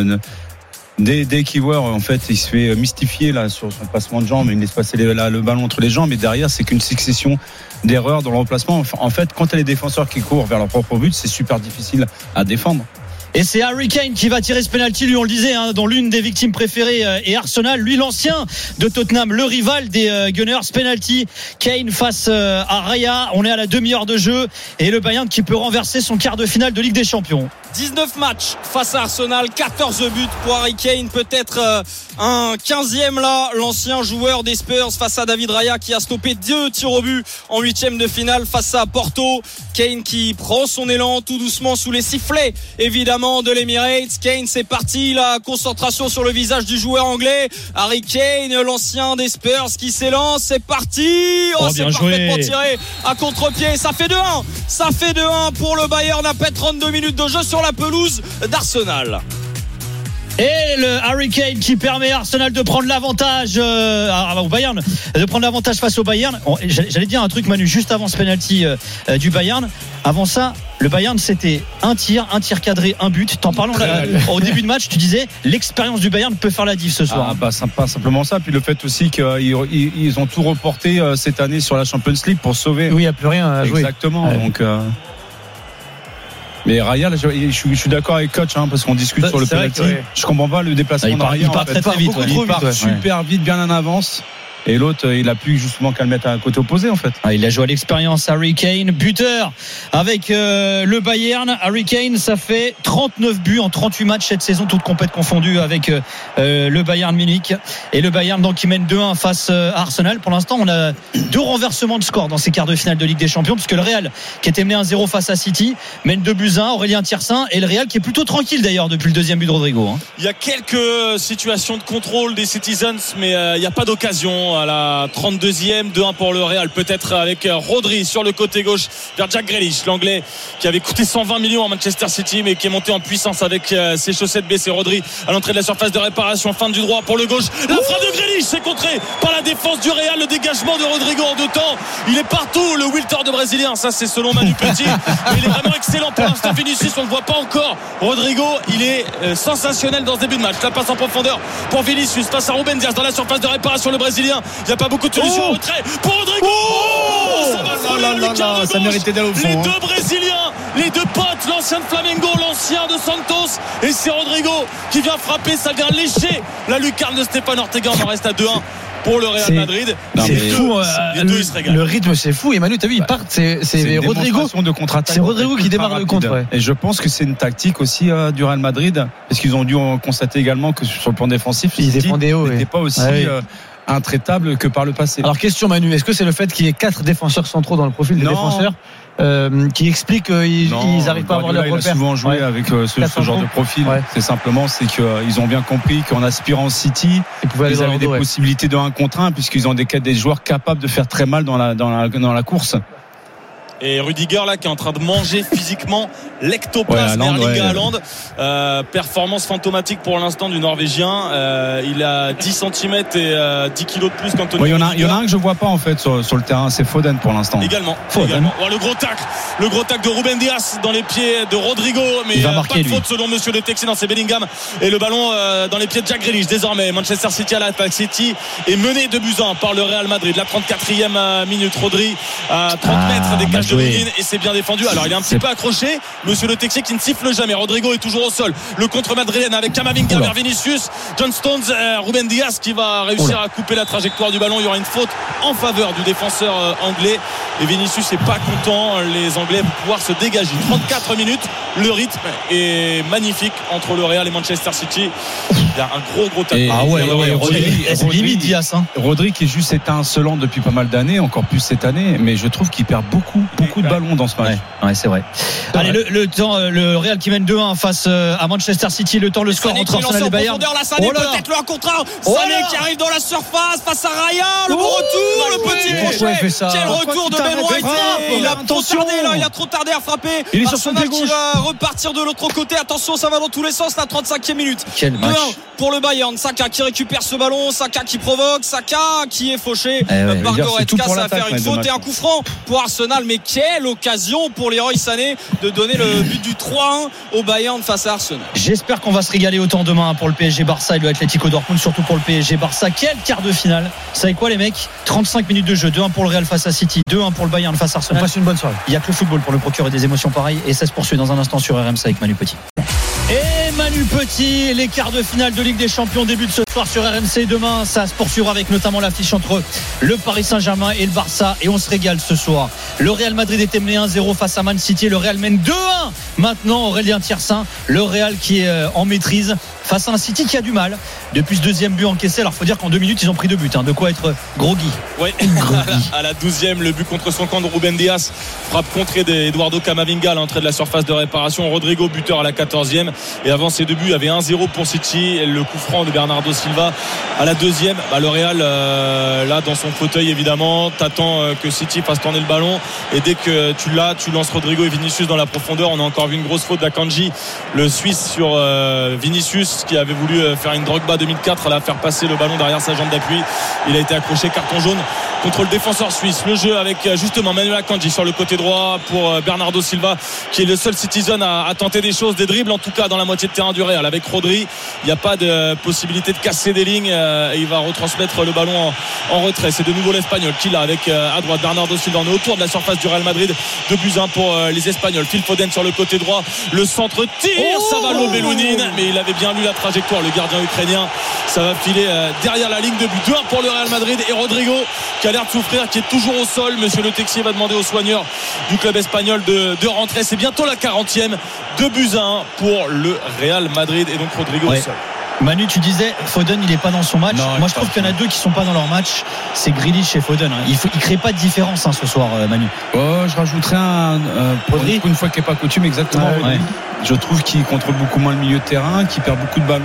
Dès, dès qu'il voit, en fait, il se fait mystifier là sur son passement de jambes. Il laisse passer les, là, le ballon entre les jambes. Et derrière, c'est qu'une succession d'erreurs dans le remplacement. En fait, quand il y a les défenseurs qui courent vers leur propre but, c'est super difficile à défendre. Et c'est Harry Kane qui va tirer ce penalty, lui on le disait, hein, dont l'une des victimes préférées euh, est Arsenal, lui l'ancien de Tottenham, le rival des euh, Gunners. Penalty, Kane face euh, à Raya, on est à la demi-heure de jeu et le Bayern qui peut renverser son quart de finale de Ligue des Champions. dix-neuf matchs face à Arsenal, quatorze buts pour Harry Kane, peut-être euh, un quinzième là, l'ancien joueur des Spurs face à David Raya qui a stoppé deux tirs au but en huitième de finale face à Porto. Kane qui prend son élan tout doucement sous les sifflets évidemment de l'Emirates. Kane, c'est parti, la concentration sur le visage du joueur anglais. Harry Kane, l'ancien des Spurs qui s'élance, c'est parti. Oh, oh c'est bien parfaitement joué. tiré à contre-pied, ça fait deux un. Ça fait deux un pour le Bayern après trente-deux minutes de jeu sur la pelouse d'Arsenal. Et le Harry Kane qui permet à Arsenal de prendre l'avantage euh, au Bayern, de prendre l'avantage face au Bayern. J'allais dire un truc, Manu, juste avant ce penalty euh, euh, du Bayern. Avant ça, le Bayern c'était un tir, un tir cadré, un but. T'en parlons là, au début de match, tu disais l'expérience du Bayern peut faire la diff ce soir. Ah, bah, pas simplement ça, puis le fait aussi qu'ils ils ont tout reporté euh, cette année sur la Champions League pour sauver. Oui, il n'y a plus rien à jouer. Exactement. Ouais. Donc. Euh... Mais Raya, là, je, je, je suis d'accord avec coach hein, parce qu'on discute Bah, sur le penalty. Ouais. Je comprends pas le déplacement ah, il part, de Raya. Il part très très vite. Ouais. Il part vite, super ouais. vite, bien en avance. Et l'autre, il a plus justement qu'à le mettre à côté opposé en fait. Ah, il a joué à l'expérience, Harry Kane, buteur avec euh, le Bayern. Harry Kane, ça fait trente-neuf buts en trente-huit matchs cette saison, toutes compètes confondues avec euh, le Bayern Munich. Et le Bayern donc qui mène deux un face euh, à Arsenal. Pour l'instant, on a deux renversements de score dans ces quarts de finale de Ligue des Champions, puisque le Real qui était mené un zéro face à City mène deux buts à un, Aurélien Tiersin, et le Real qui est plutôt tranquille d'ailleurs depuis le deuxième but de Rodrigo. Hein. Il y a quelques situations de contrôle des Citizens, mais euh, il n'y a pas d'occasion. À la trente-deuxième, deux un pour le Real, peut-être avec Rodri sur le côté gauche vers Jack Grealish, l'anglais qui avait coûté cent vingt millions à Manchester City mais qui est monté en puissance avec ses chaussettes baissées. Rodri à l'entrée de la surface de réparation, fin du droit pour le gauche, la frappe de Grealish, c'est contré par la défense du Real, le dégagement de Rodrigo en deux temps. Il est partout, le Wiltord de Brésilien, ça c'est selon Manu Petit, mais il est vraiment excellent pour l'instant. Vinicius, on ne le voit pas encore. Rodrigo, il est sensationnel dans ce début de match. La passe en profondeur pour Vinicius face à Ruben Dias dans la surface de réparation, le Brésilien. Il n'y a pas beaucoup de solutions. Oh, retrait pour Rodrigo. Oh, ça va frôler la lucarne de ça méritait d'aller au fond. Les hein. deux Brésiliens, les deux potes, l'ancien de Flamengo, l'ancien de Santos, et c'est Rodrigo qui vient frapper, ça vient lécher la lucarne de Stéphane Ortega. On en reste à deux un pour le Real c'est, Madrid. Non, c'est fou. Euh, les deux, ils se régalent. Le rythme, c'est fou. Et Manu, t'as vu, ils partent. C'est, c'est, c'est Rodrigo. De contre-attaque. C'est Rodrigo qui démarre le contre. Ouais. Et je pense que c'est une tactique aussi euh, du Real Madrid, parce qu'ils ont dû constater également que sur le plan défensif, ils défendaient haut. N'était pas aussi. Ah, oui. euh, intraitable que par le passé. Alors question Manu, est-ce que c'est le fait qu'il y ait quatre défenseurs centraux dans le profil des non. défenseurs euh, qui explique qu'ils n'arrivent pas à avoir leur repère? Il a souvent joué ouais. avec euh, ce, ce genre de profil. Ouais. C'est simplement c'est qu'ils euh, ont bien compris qu'en aspirant City, ils, ils avaient des dos, possibilités ouais. de un contre un puisqu'ils ont des, des joueurs capables de faire très mal dans la, dans la, dans la course. Et Rudiger là qui est en train de manger physiquement l'ectoplasme ouais, Erling Haaland. Euh, performance fantomatique pour l'instant du Norvégien. Euh, il a dix centimètres et euh, dix kilos de plus qu'Anthony. Il ouais, y, y en a un que je vois pas en fait sur, sur le terrain, c'est Foden pour l'instant. Également. également. Oh, le gros tacle, le gros tacle de Ruben Dias dans les pieds de Rodrigo, mais il va euh, marquer, pas de lui. faute selon Monsieur le Texan, c'est Bellingham et le ballon euh, dans les pieds de Jack Grealish. Désormais, Manchester City à l'attaque. City est mené de buts à un par le Real Madrid. La trente-quatrième minute, Rodri à trente ah, mètres des cages de Moulin et c'est bien défendu. Alors il est un petit c'est... peu accroché, Monsieur le Texier qui ne siffle jamais. Rodrigo est toujours au sol. Le contre madrilène avec Camavinga vers Vinicius, John Stones, euh, Ruben Dias qui va réussir Oula. à couper la trajectoire du ballon. Il y aura une faute en faveur du défenseur euh, anglais et Vinicius n'est pas content. Les Anglais vont pouvoir se dégager. trente-quatre minutes, le rythme est magnifique entre le Real et Manchester City. Il y a un gros gros tacle. Ah ouais, ouais, ouais, Rodri, c'est limite Dias. Hein. Rodri qui est juste étincelant depuis pas mal d'années, encore plus cette année, mais je trouve qu'il perd beaucoup, beaucoup de ballons dans ce match. Ouais, ouais c'est vrai. C'est Allez, vrai. Le, le temps, le Real qui mène deux un face à Manchester City. Le temps, le score entre Arsenal et Bayern. Là, Sané, oh peut-être le un contre un. Oh Sané qui arrive dans la surface face à Raya. Le bon retour, le petit crochet. Quel retour de Ben White. Il a trop tardé là, il a trop tardé à frapper. Il est sur son pied gauche. Il va repartir de l'autre côté. Attention, ça va dans tous les sens. La trente-cinquième minute. Quel match pour le Bayern. Saka qui récupère ce ballon. Saka qui provoque. Saka qui est fauché eh ouais, par Goretzka. Ça va faire une faute et un coup franc pour Arsenal. Mais quelle occasion pour Leroy Sané de donner le but du trois un au Bayern face à Arsenal. J'espère qu'on va se régaler autant demain pour le P S G Barça et le Atlético Dortmund, surtout pour le P S G Barça. Quel quart de finale. Vous savez quoi les mecs, trente-cinq minutes de jeu, deux un pour le Real face à City, deux un pour le Bayern face à Arsenal. On passe une bonne soirée. Il n'y a que le football pour le procurer des émotions pareilles et ça se poursuit dans un instant sur R M C avec Manu Petit. Manu Petit, les quarts de finale de Ligue des Champions débutent ce soir sur R M C. Demain, ça se poursuivra avec notamment l'affiche entre le Paris Saint-Germain et le Barça. Et on se régale ce soir. Le Real Madrid était mené un zéro face à Man City. Le Real mène deux un. Maintenant, Aurélien Thiersin, le Real qui est en maîtrise face à un City qui a du mal depuis ce deuxième but encaissé. Alors, il faut dire qu'en deux minutes, ils ont pris deux buts. Hein. De quoi être groggy. Oui, à la douzième, le but contre son camp de Ruben Dias. Frappe contrée d'Eduardo Camavinga à l'entrée de la surface de réparation. Rodrigo, buteur à la quatorzième. Et avant ces deux buts, il y avait un zéro pour City. Et le coup franc de Bernardo Silva à la deuxième. Bah, le Real, euh, là, dans son fauteuil, évidemment, t'attends euh, que City fasse tourner le ballon. Et dès que tu l'as, tu lances Rodrigo et Vinicius dans la profondeur. On a encore vu une grosse faute d'Akanji, le Suisse, sur euh, Vinicius, qui avait voulu euh, faire une Drogba deux mille quatre, là, faire passer le ballon derrière sa jambe d'appui. Il a été accroché, carton jaune contre le défenseur suisse. Le jeu avec justement Manuel Akanji sur le côté droit pour Bernardo Silva, qui est le seul citizen à, à tenter des choses, des dribbles en tout cas dans la moitié de terrain du Real. Avec Rodri, il n'y a pas de possibilité de casser des lignes et il va retransmettre le ballon en, en retrait. C'est de nouveau l'Espagnol qui l'a avec à droite Bernardo Silva. On est autour de la surface du Real Madrid. deux buts à un pour les Espagnols. Phil Foden sur le côté droit, le centre tire, oh ça va l'eau Belounin, mais il avait bien lu la trajectoire, le gardien ukrainien. Ça va filer derrière la ligne de but. deux un pour le Real Madrid et Rodrigo qui a l'air de souffrir, qui est toujours au sol. Monsieur Le Texier va demander aux soigneurs du club espagnol de, de rentrer. C'est bientôt la quarantième. deux buts à un pour le Real Madrid et donc Rodrigo ouais. au sol. Manu, tu disais Foden il n'est pas dans son match. Non, moi je trouve qu'il y en a deux qui sont pas dans leur match. C'est Grealish et Foden. Il ne crée pas de différence hein, ce soir, Manu. Oh, je rajouterais un euh, Rodri une fois qu'il n'est pas coutume exactement. Ah, ouais. Je trouve qu'il contrôle beaucoup moins le milieu de terrain, qu'il perd beaucoup de ballons.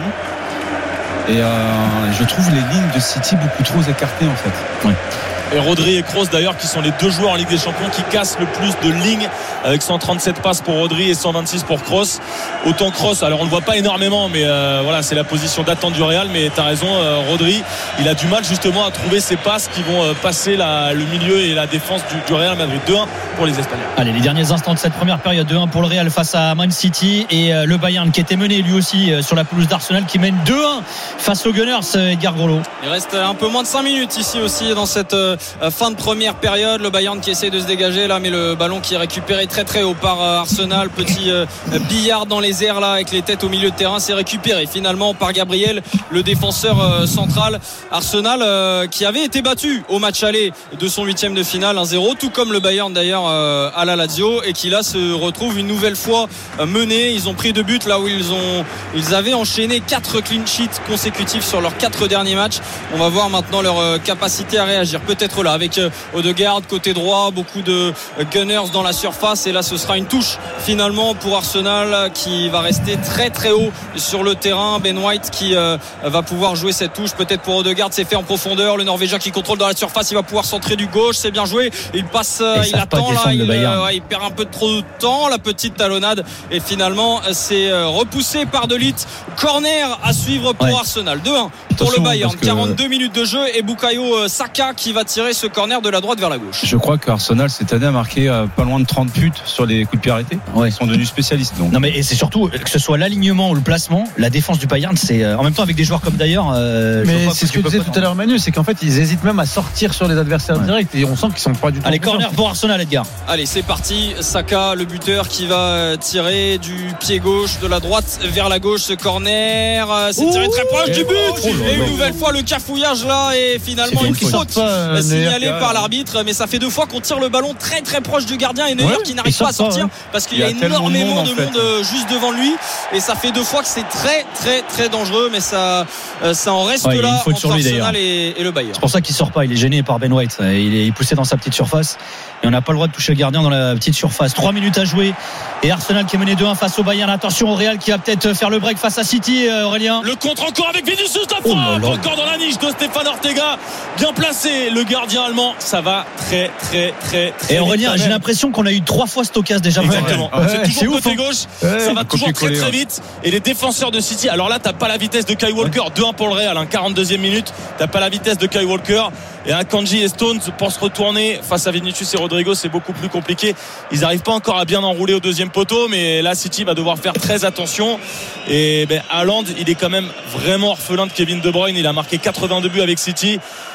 Et euh, je trouve les lignes de City beaucoup trop écartées en fait. Ouais. Et Rodri et Kroos d'ailleurs qui sont les deux joueurs en Ligue des Champions qui cassent le plus de lignes, avec cent trente-sept passes pour Rodri et cent vingt-six pour Kroos. Autant Kroos, alors on ne le voit pas énormément, mais euh, voilà, c'est la position d'attente du Real. Mais tu as raison, euh, Rodri, il a du mal justement à trouver ses passes qui vont euh, passer la, le milieu et la défense du, du Real Madrid. deux un pour les Espagnols. Allez, les derniers instants de cette première période, deux un pour le Real face à Man City et euh, le Bayern qui était mené lui aussi euh, sur la pelouse d'Arsenal qui mène deux un face aux Gunners. euh, Edgar Groslo. Il reste un peu moins de cinq minutes ici aussi dans cette euh, fin de première période. Le Bayern qui essaie de se dégager là, mais le ballon qui est récupéré très très haut par euh, Arsenal. Petit euh, billard dans les airs là avec les têtes au milieu de terrain. C'est récupéré finalement par Gabriel, le défenseur euh, central. Arsenal euh, qui avait été battu au match aller de son huitième de finale un zéro, tout comme le Bayern d'ailleurs euh, à la Lazio, et qui là se retrouve une nouvelle fois euh, mené. Ils ont pris deux buts là où ils ont ils avaient enchaîné quatre clean sheets consécutifs sur leurs quatre derniers matchs. On va voir maintenant leur euh, capacité à réagir. Peut-être là avec euh, Odegaard côté droit, beaucoup de euh, Gunners dans la surface, et là ce sera une touche finalement pour Arsenal qui va rester très très haut sur le terrain. Ben White qui euh, va pouvoir jouer cette touche, peut-être pour Odegaard. C'est fait en profondeur, le Norvégien qui contrôle dans la surface, il va pouvoir centrer du gauche, c'est bien joué, il passe, euh, il attend là, il, euh, ouais, il perd un peu trop de temps, la petite talonnade, et finalement c'est euh, repoussé par De Ligt. Corner à suivre pour ouais. Arsenal. deux un pour le Bayern, que... quarante-deux minutes de jeu, et Bukayo Saka qui va tirer ce corner de la droite vers la gauche. Je crois qu'Arsenal cette année a marqué euh, pas loin de trente buts sur les coups de pied arrêtés. Ouais. Ils sont devenus spécialistes donc. Non mais et c'est surtout que ce soit l'alignement ou le placement, la défense du Bayern, c'est euh, en même temps avec des joueurs comme d'ailleurs euh, mais c'est ce que tu disais tout à l'heure Manu, c'est qu'en fait ils hésitent même à sortir sur les adversaires ouais. directs, et on sent qu'ils sont pas du tout. Allez, corner pour Arsenal, Edgar. Allez, c'est parti. Saka, le buteur, qui va tirer du pied gauche de la droite vers la gauche. Ce corner, c'est tiré très proche du but. Oh, et une nouvelle fois le cafouillage là, et finalement une faute pas, signalée par l'arbitre. Mais ça fait deux fois qu'on tire le ballon très très proche du gardien, et Neuer ouais, qui n'arrive pas à sortir pas, hein. parce qu'il y a, y a énormément de monde, de monde en fait. juste devant lui, et ça fait deux fois que c'est très très très dangereux, mais ça ça en reste ouais, là entre lui, Arsenal et, et le Bayern. C'est pour ça qu'il sort pas, il est gêné par Ben White, il est poussé dans sa petite surface et on n'a pas le droit de toucher le gardien dans la petite surface. Trois minutes à jouer et Arsenal qui est mené deux un face au Bayern. Attention au Real qui va peut-être faire le break face à City. Aurélien, le contre encore avec Vinicius, la frappe oh encore dans la niche de Stéphane Ortega, bien placé le gardien allemand. Ça va très très très très et Aurélien, j'ai l'impression qu'on a eu trois fois cette occasion déjà. Exactement, ouais. c'est toujours c'est côté ouf, gauche ouais, ça va toujours très très vite, et les défenseurs de City, alors là t'as pas la vitesse de Kyle Walker. ouais. deux un pour le Real, hein, quarante-deuxième minute, t'as pas la vitesse de Kyle Walker, et un Kanji et Stones pour se retourner face à Vinicius et Rodrigo, c'est beaucoup plus compliqué. Ils n'arrivent pas encore à bien enrouler au deuxième poteau, mais là City va devoir faire très attention. Et ben, Haaland, il est quand même vraiment orphelin de Kevin De Bruyne. Il a marqué quatre-vingt-deux buts avec City.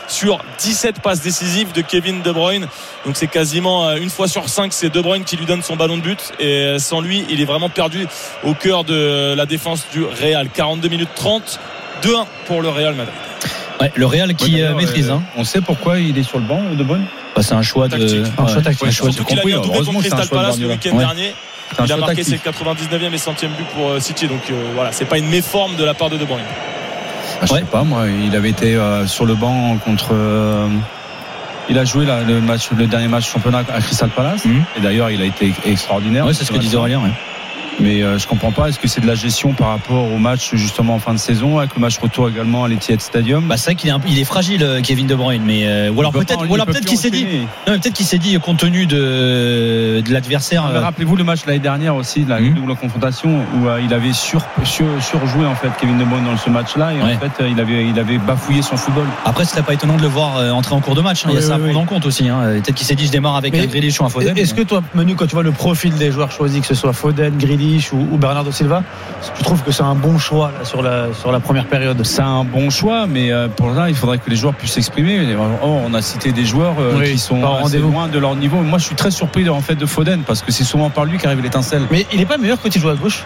sur dix-sept passes décisives de Kevin De Bruyne. Donc c'est quasiment une fois sur cinq, c'est De Bruyne qui lui donne son ballon de but, et sans lui il est vraiment perdu au cœur de la défense du Real. Quarante-deux minutes trente, deux un pour le Real Madrid. Ouais, le Real qui ouais, maîtrise euh, hein. On sait pourquoi il est sur le banc, De Bruyne. Bah, c'est un choix tactique. de un choix tactique. Ouais, un choix surtout qu'il a mis un doublé contre Crystal Palace le week-end ouais. dernier. Il a marqué ses quatre-vingt-dix-neuvième et centième but pour City, donc euh, voilà, c'est pas une méforme de la part de De Bruyne. Ah, je ouais. sais pas, moi, il avait été euh, sur le banc contre. Euh, il a joué là, le match, le dernier match championnat à Crystal Palace, mmh. et d'ailleurs il a été extraordinaire. Ouais, c'est ce que disait Aurélien. Ouais. Mais euh, je comprends pas, est-ce que c'est de la gestion par rapport au match justement en fin de saison, avec le match retour également à l'Etihad Stadium? Bah c'est vrai qu'il est, un, il est fragile, Kevin De Bruyne, mais euh, ou alors peut-être, ou alors peut-être qu'il s'est dit, non, peut-être qu'il s'est dit compte tenu de, de l'adversaire. Euh... Rappelez-vous le match l'année dernière aussi, la mmh. double confrontation où euh, il avait sur, sur, surjoué en fait Kevin De Bruyne dans ce match-là, et ouais. en fait euh, il avait, il avait bafouillé son football. Après, ce serait pas étonnant de le voir euh, entrer en cours de match. Hein, oui, il y a ça à prendre en compte aussi. Hein. Peut-être qu'il s'est dit je démarre avec mais, un Grealish ou un Foden. Est-ce mais... que toi, Manu, quand tu vois le profil des joueurs choisis, que ce soit Foden, Grealish ou, ou Bernardo Silva, tu trouves que c'est un bon choix là, sur, la, sur la première période? C'est un bon choix, mais euh, pour ça il faudrait que les joueurs puissent s'exprimer. Oh, on a cité des joueurs euh, oui, qui sont assez loin de leur niveau. Moi je suis très surpris en fait de Foden, parce que c'est souvent par lui qu'arrive l'étincelle. Mais il n'est pas meilleur quand il joue à gauche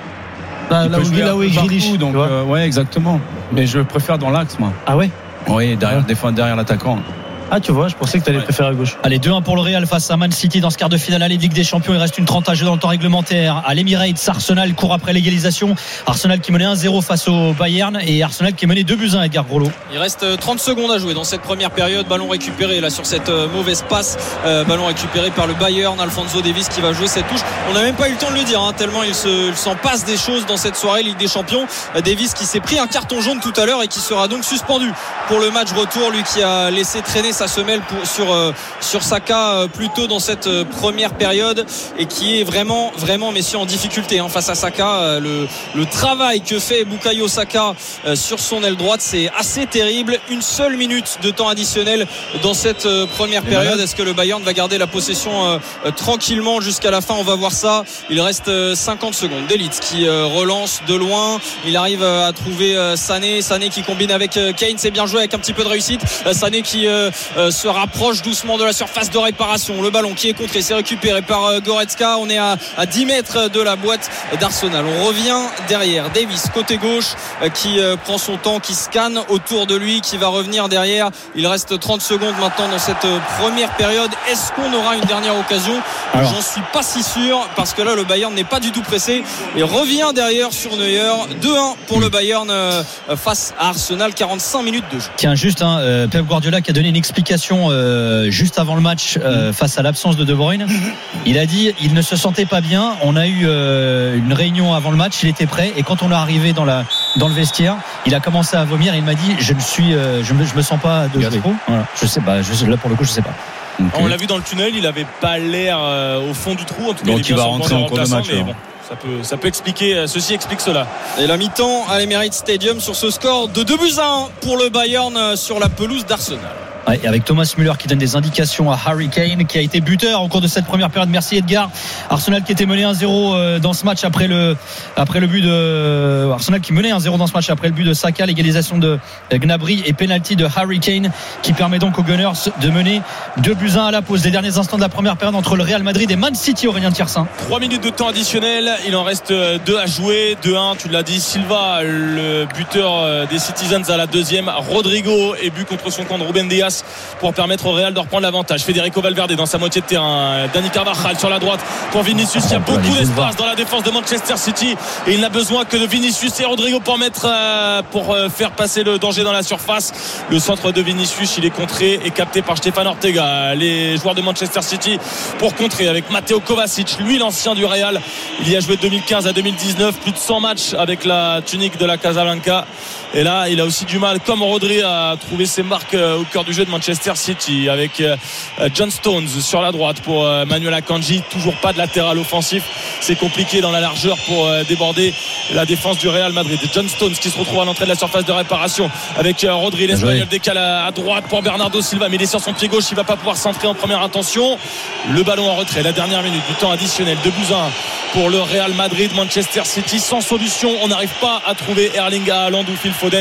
là, là, où, là où il Grealish, donc euh, ouais, exactement, mais je préfère dans l'axe moi. Ah ouais? Oui, derrière, ouais. derrière l'attaquant. Ah tu vois, je pensais que tu allais ouais. préférer à gauche. Allez, deux un pour le Real face à Man City dans ce quart de finale à la Ligue des Champions. Il reste une trente à jouer dans le temps réglementaire. À l'Emirates, Arsenal court après l'égalisation. Arsenal qui menait un zéro face au Bayern, et Arsenal qui menait deux buts à un, Edgar Groslo. Il reste trente secondes à jouer dans cette première période. Ballon récupéré là sur cette mauvaise passe. Euh, ballon récupéré par le Bayern. Alphonso Davies qui va jouer cette touche. On n'a même pas eu le temps de le dire hein, tellement il, se, il s'en passe des choses dans cette soirée Ligue des Champions. Euh, Davies qui s'est pris un carton jaune tout à l'heure et qui sera donc suspendu pour le match retour. Lui qui a laissé traîner sa semelle pour sur euh, sur Saka euh, plus tôt dans cette euh, première période, et qui est vraiment vraiment messieurs en difficulté hein, face à Saka. Euh, le, le travail que fait Bukayo Saka euh, sur son aile droite, c'est assez terrible. Une seule minute de temps additionnel dans cette euh, première période. Est-ce que le Bayern va garder la possession euh, euh, tranquillement jusqu'à la fin? On va voir ça. Il reste euh, cinquante secondes. D'Elite qui euh, relance de loin, il arrive euh, à trouver euh, Sané Sané qui combine avec euh, Kane, c'est bien joué avec un petit peu de réussite. euh, Sané qui euh, euh, se rapproche doucement de la surface de réparation. Le ballon qui est contré, c'est récupéré par euh, Goretzka. On est à, à dix mètres de la boîte d'Arsenal. On revient derrière. Davies côté gauche euh, qui euh, prend son temps, qui scanne autour de lui, qui va revenir derrière. Il reste trente secondes maintenant dans cette euh, première période. Est-ce qu'on aura une dernière occasion? Alors, j'en suis pas si sûr, parce que là le Bayern n'est pas du tout pressé et revient derrière sur Neuer. Deux un pour le Bayern euh, face à Arsenal. Quarante-cinq minutes de jeu. Tiens, juste hein, euh, Pep Guardiola qui a donné une explication euh, Euh, juste avant le match euh, face à l'absence de De Bruyne. Il a dit il ne se sentait pas bien. On a eu euh, une réunion avant le match, il était prêt, et quand on est arrivé dans, la, dans le vestiaire, il a commencé à vomir et il m'a dit je ne suis euh, je, me, je me sens pas de jouer. Voilà. Je sais pas, je, là pour le coup je sais pas. Okay. On l'a vu dans le tunnel, il avait pas l'air euh, au fond du trou, en tout cas. Donc il, il va rentrer en cours de match. Bon, ça peut, ça peut expliquer, ceci explique cela. Et la mi-temps à l'Emirates Stadium sur ce score de deux buts à un pour le Bayern sur la pelouse d'Arsenal. Ouais, avec Thomas Müller qui donne des indications à Harry Kane, qui a été buteur au cours de cette première période. Merci Edgar. Arsenal qui était mené un zéro dans ce match après le, après le but de Arsenal qui menait un zéro dans ce match après le but de Saka, l'égalisation de Gnabry et penalty de Harry Kane qui permet donc aux Gunners de mener deux buts à un à la pause. Des derniers instants de la première période entre le Real Madrid et Man City. Aurélien Thiersin. trois minutes de temps additionnel, il en reste deux à jouer. deux un, tu l'as dit, Silva le buteur des Citizens à la deuxième, Rodrigo et but contre son camp de Ruben Dias pour permettre au Real de reprendre l'avantage. Federico Valverde dans sa moitié de terrain, Dani Carvajal sur la droite pour Vinicius. Il y a beaucoup d'espace dans la défense de Manchester City et il n'a besoin que de Vinicius et Rodrigo pour mettre pour faire passer le danger dans la surface. Le centre de Vinicius, il est contré et capté par Stéphane Ortega. Les joueurs de Manchester City pour contrer avec Matteo Kovacic, lui l'ancien du Real. Il y a joué de deux mille quinze à deux mille dix-neuf, plus de cent matchs avec la tunique de la Casablanca, et là il a aussi du mal comme Rodri à trouver ses marques au cœur du jeu de Manchester City, avec John Stones sur la droite pour Manuel Akanji. Toujours pas de latéral offensif, c'est compliqué dans la largeur pour déborder la défense du Real Madrid. John Stones qui se retrouve à l'entrée de la surface de réparation avec Rodri, l'Espagnol décale à droite pour Bernardo Silva, mais il est sur son pied gauche, il va pas pouvoir centrer en première intention. Le ballon en retrait, la dernière minute du temps additionnel, deux buts à un pour le Real Madrid. Manchester City sans solution, on n'arrive pas à trouver Erling Haaland ou Phil Foden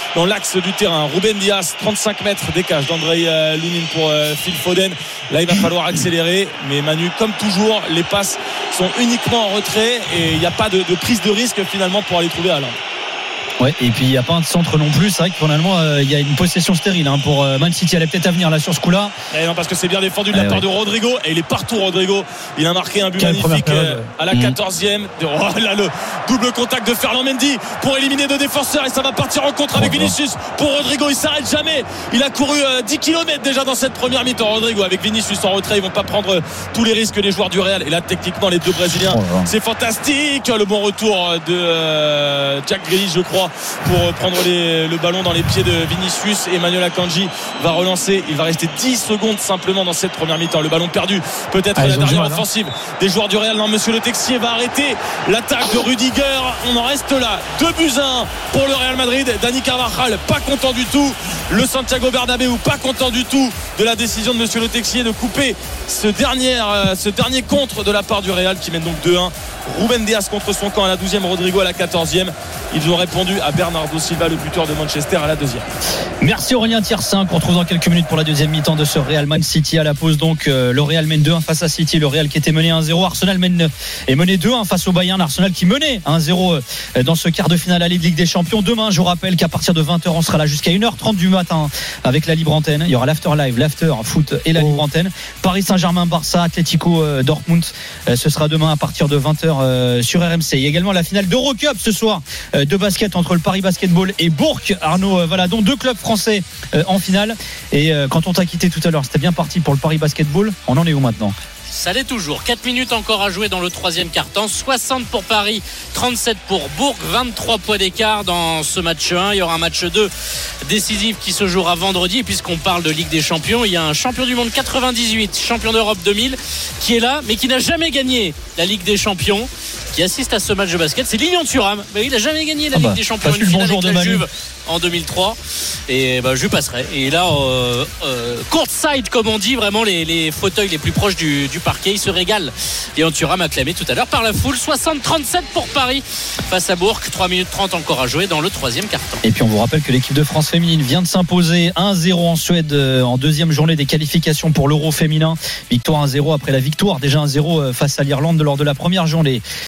dans l'axe du terrain. Ruben Dias, trente-cinq mètres décage d'Andrei Lunin pour Phil Foden. Là il va falloir accélérer, mais Manu, comme toujours, les passes sont uniquement en retrait et il n'y a pas de, de prise de risque finalement pour aller trouver Haaland. Ouais, et puis il n'y a pas un centre non plus. C'est vrai que finalement euh, il y a une possession stérile hein, pour euh, Man City. Elle est peut-être à venir là sur ce coup-là. Et non, parce que c'est bien défendu de la Allez, part ouais. de Rodrigo. Et il est partout, Rodrigo. Il a marqué un but Quelle magnifique période, euh, à la mmh. quatorzième. Oh, là, le double contact de Ferland Mendy pour éliminer deux défenseurs. Et ça va partir en contre avec Vinicius. Pour Rodrigo, il s'arrête jamais. Il a couru euh, dix kilomètres déjà dans cette première mi-temps. Rodrigo avec Vinicius en retrait. Ils vont pas prendre euh, tous les risques les joueurs du Real. Et là, techniquement, les deux Brésiliens, oh, ouais. c'est fantastique. Le bon retour de euh, Jack Grealish, je crois, pour euh, prendre Les, le ballon dans les pieds de Vinicius. Emmanuel Akanji va relancer. Il va rester dix secondes simplement dans cette première mi-temps. Le ballon perdu, peut-être ah, la dernière mal, offensive hein. des joueurs du Real. Non, monsieur Le Texier va arrêter l'attaque de Rudiger. On en reste là, deux buts à un pour le Real Madrid. Dani Carvajal pas content du tout. Le Santiago Bernabéu pas content du tout de la décision de monsieur Le Texier de couper ce dernier, euh, ce dernier contre de la part du Real qui mène donc deux un. Ruben Dias contre son camp à la douzième, Rodrigo à la quatorzième. Ils ont répondu à Bernardo Silva, le buteur de Manchester, à la deuxième. Merci Aurélien Thiersin, qu'on retrouve dans quelques minutes pour la deuxième mi-temps de ce Real Man City. À la pause donc euh, le Real mène deux un face à City. Le Real qui était mené un zéro. Arsenal mène est mené deux un face au Bayern. Arsenal qui menait un zéro euh, dans ce quart de finale aller de Ligue des Champions. Demain, je vous rappelle qu'à partir de vingt heures, on sera là jusqu'à une heure trente du matin avec la libre antenne. Il y aura l'after live, l'after foot et la libre antenne. Paris Saint-Germain, Barça, Atlético euh, Dortmund. Euh, ce sera demain à partir de vingt heures euh, sur R M C. Il y a également la finale d'Eurocup ce soir euh, de basket entre le Paris Basketball et Bourg. Arnaud euh, Valadon, deux clubs français euh, en finale. Et euh, quand on t'a quitté tout à l'heure, c'était bien parti pour le Paris Basketball. On en est où maintenant ? Ça l'est toujours. quatre minutes encore à jouer dans le troisième quart-temps. soixante pour Paris, trente-sept pour Bourg. vingt-trois points d'écart dans ce match un. Il y aura un match deux décisif qui se jouera vendredi. Et puisqu'on parle de Ligue des Champions, il y a un champion du monde quatre-vingt-dix-huit, champion d'Europe deux mille, qui est là, mais qui n'a jamais gagné la Ligue des Champions, qui assiste à ce match de basket. C'est Lilian Thuram. Mais il n'a jamais gagné la ah bah, Ligue des Champions. Une finale avec la Juve en deux mille trois. Et bah, je lui passerai. Et là, euh, euh, courtside, comme on dit, vraiment les, les fauteuils les plus proches du, du parquet. Il se régale. Lilian Thuram acclamé tout à l'heure par la foule. soixante trente-sept pour Paris face à Bourg. trois minutes trente encore à jouer dans le troisième quart-temps. Et puis on vous rappelle que l'équipe de France féminine vient de s'imposer un zéro en Suède en deuxième journée des qualifications pour l'Euro féminin. Victoire un zéro après la victoire déjà un zéro face à l'Irlande lors de la première journée.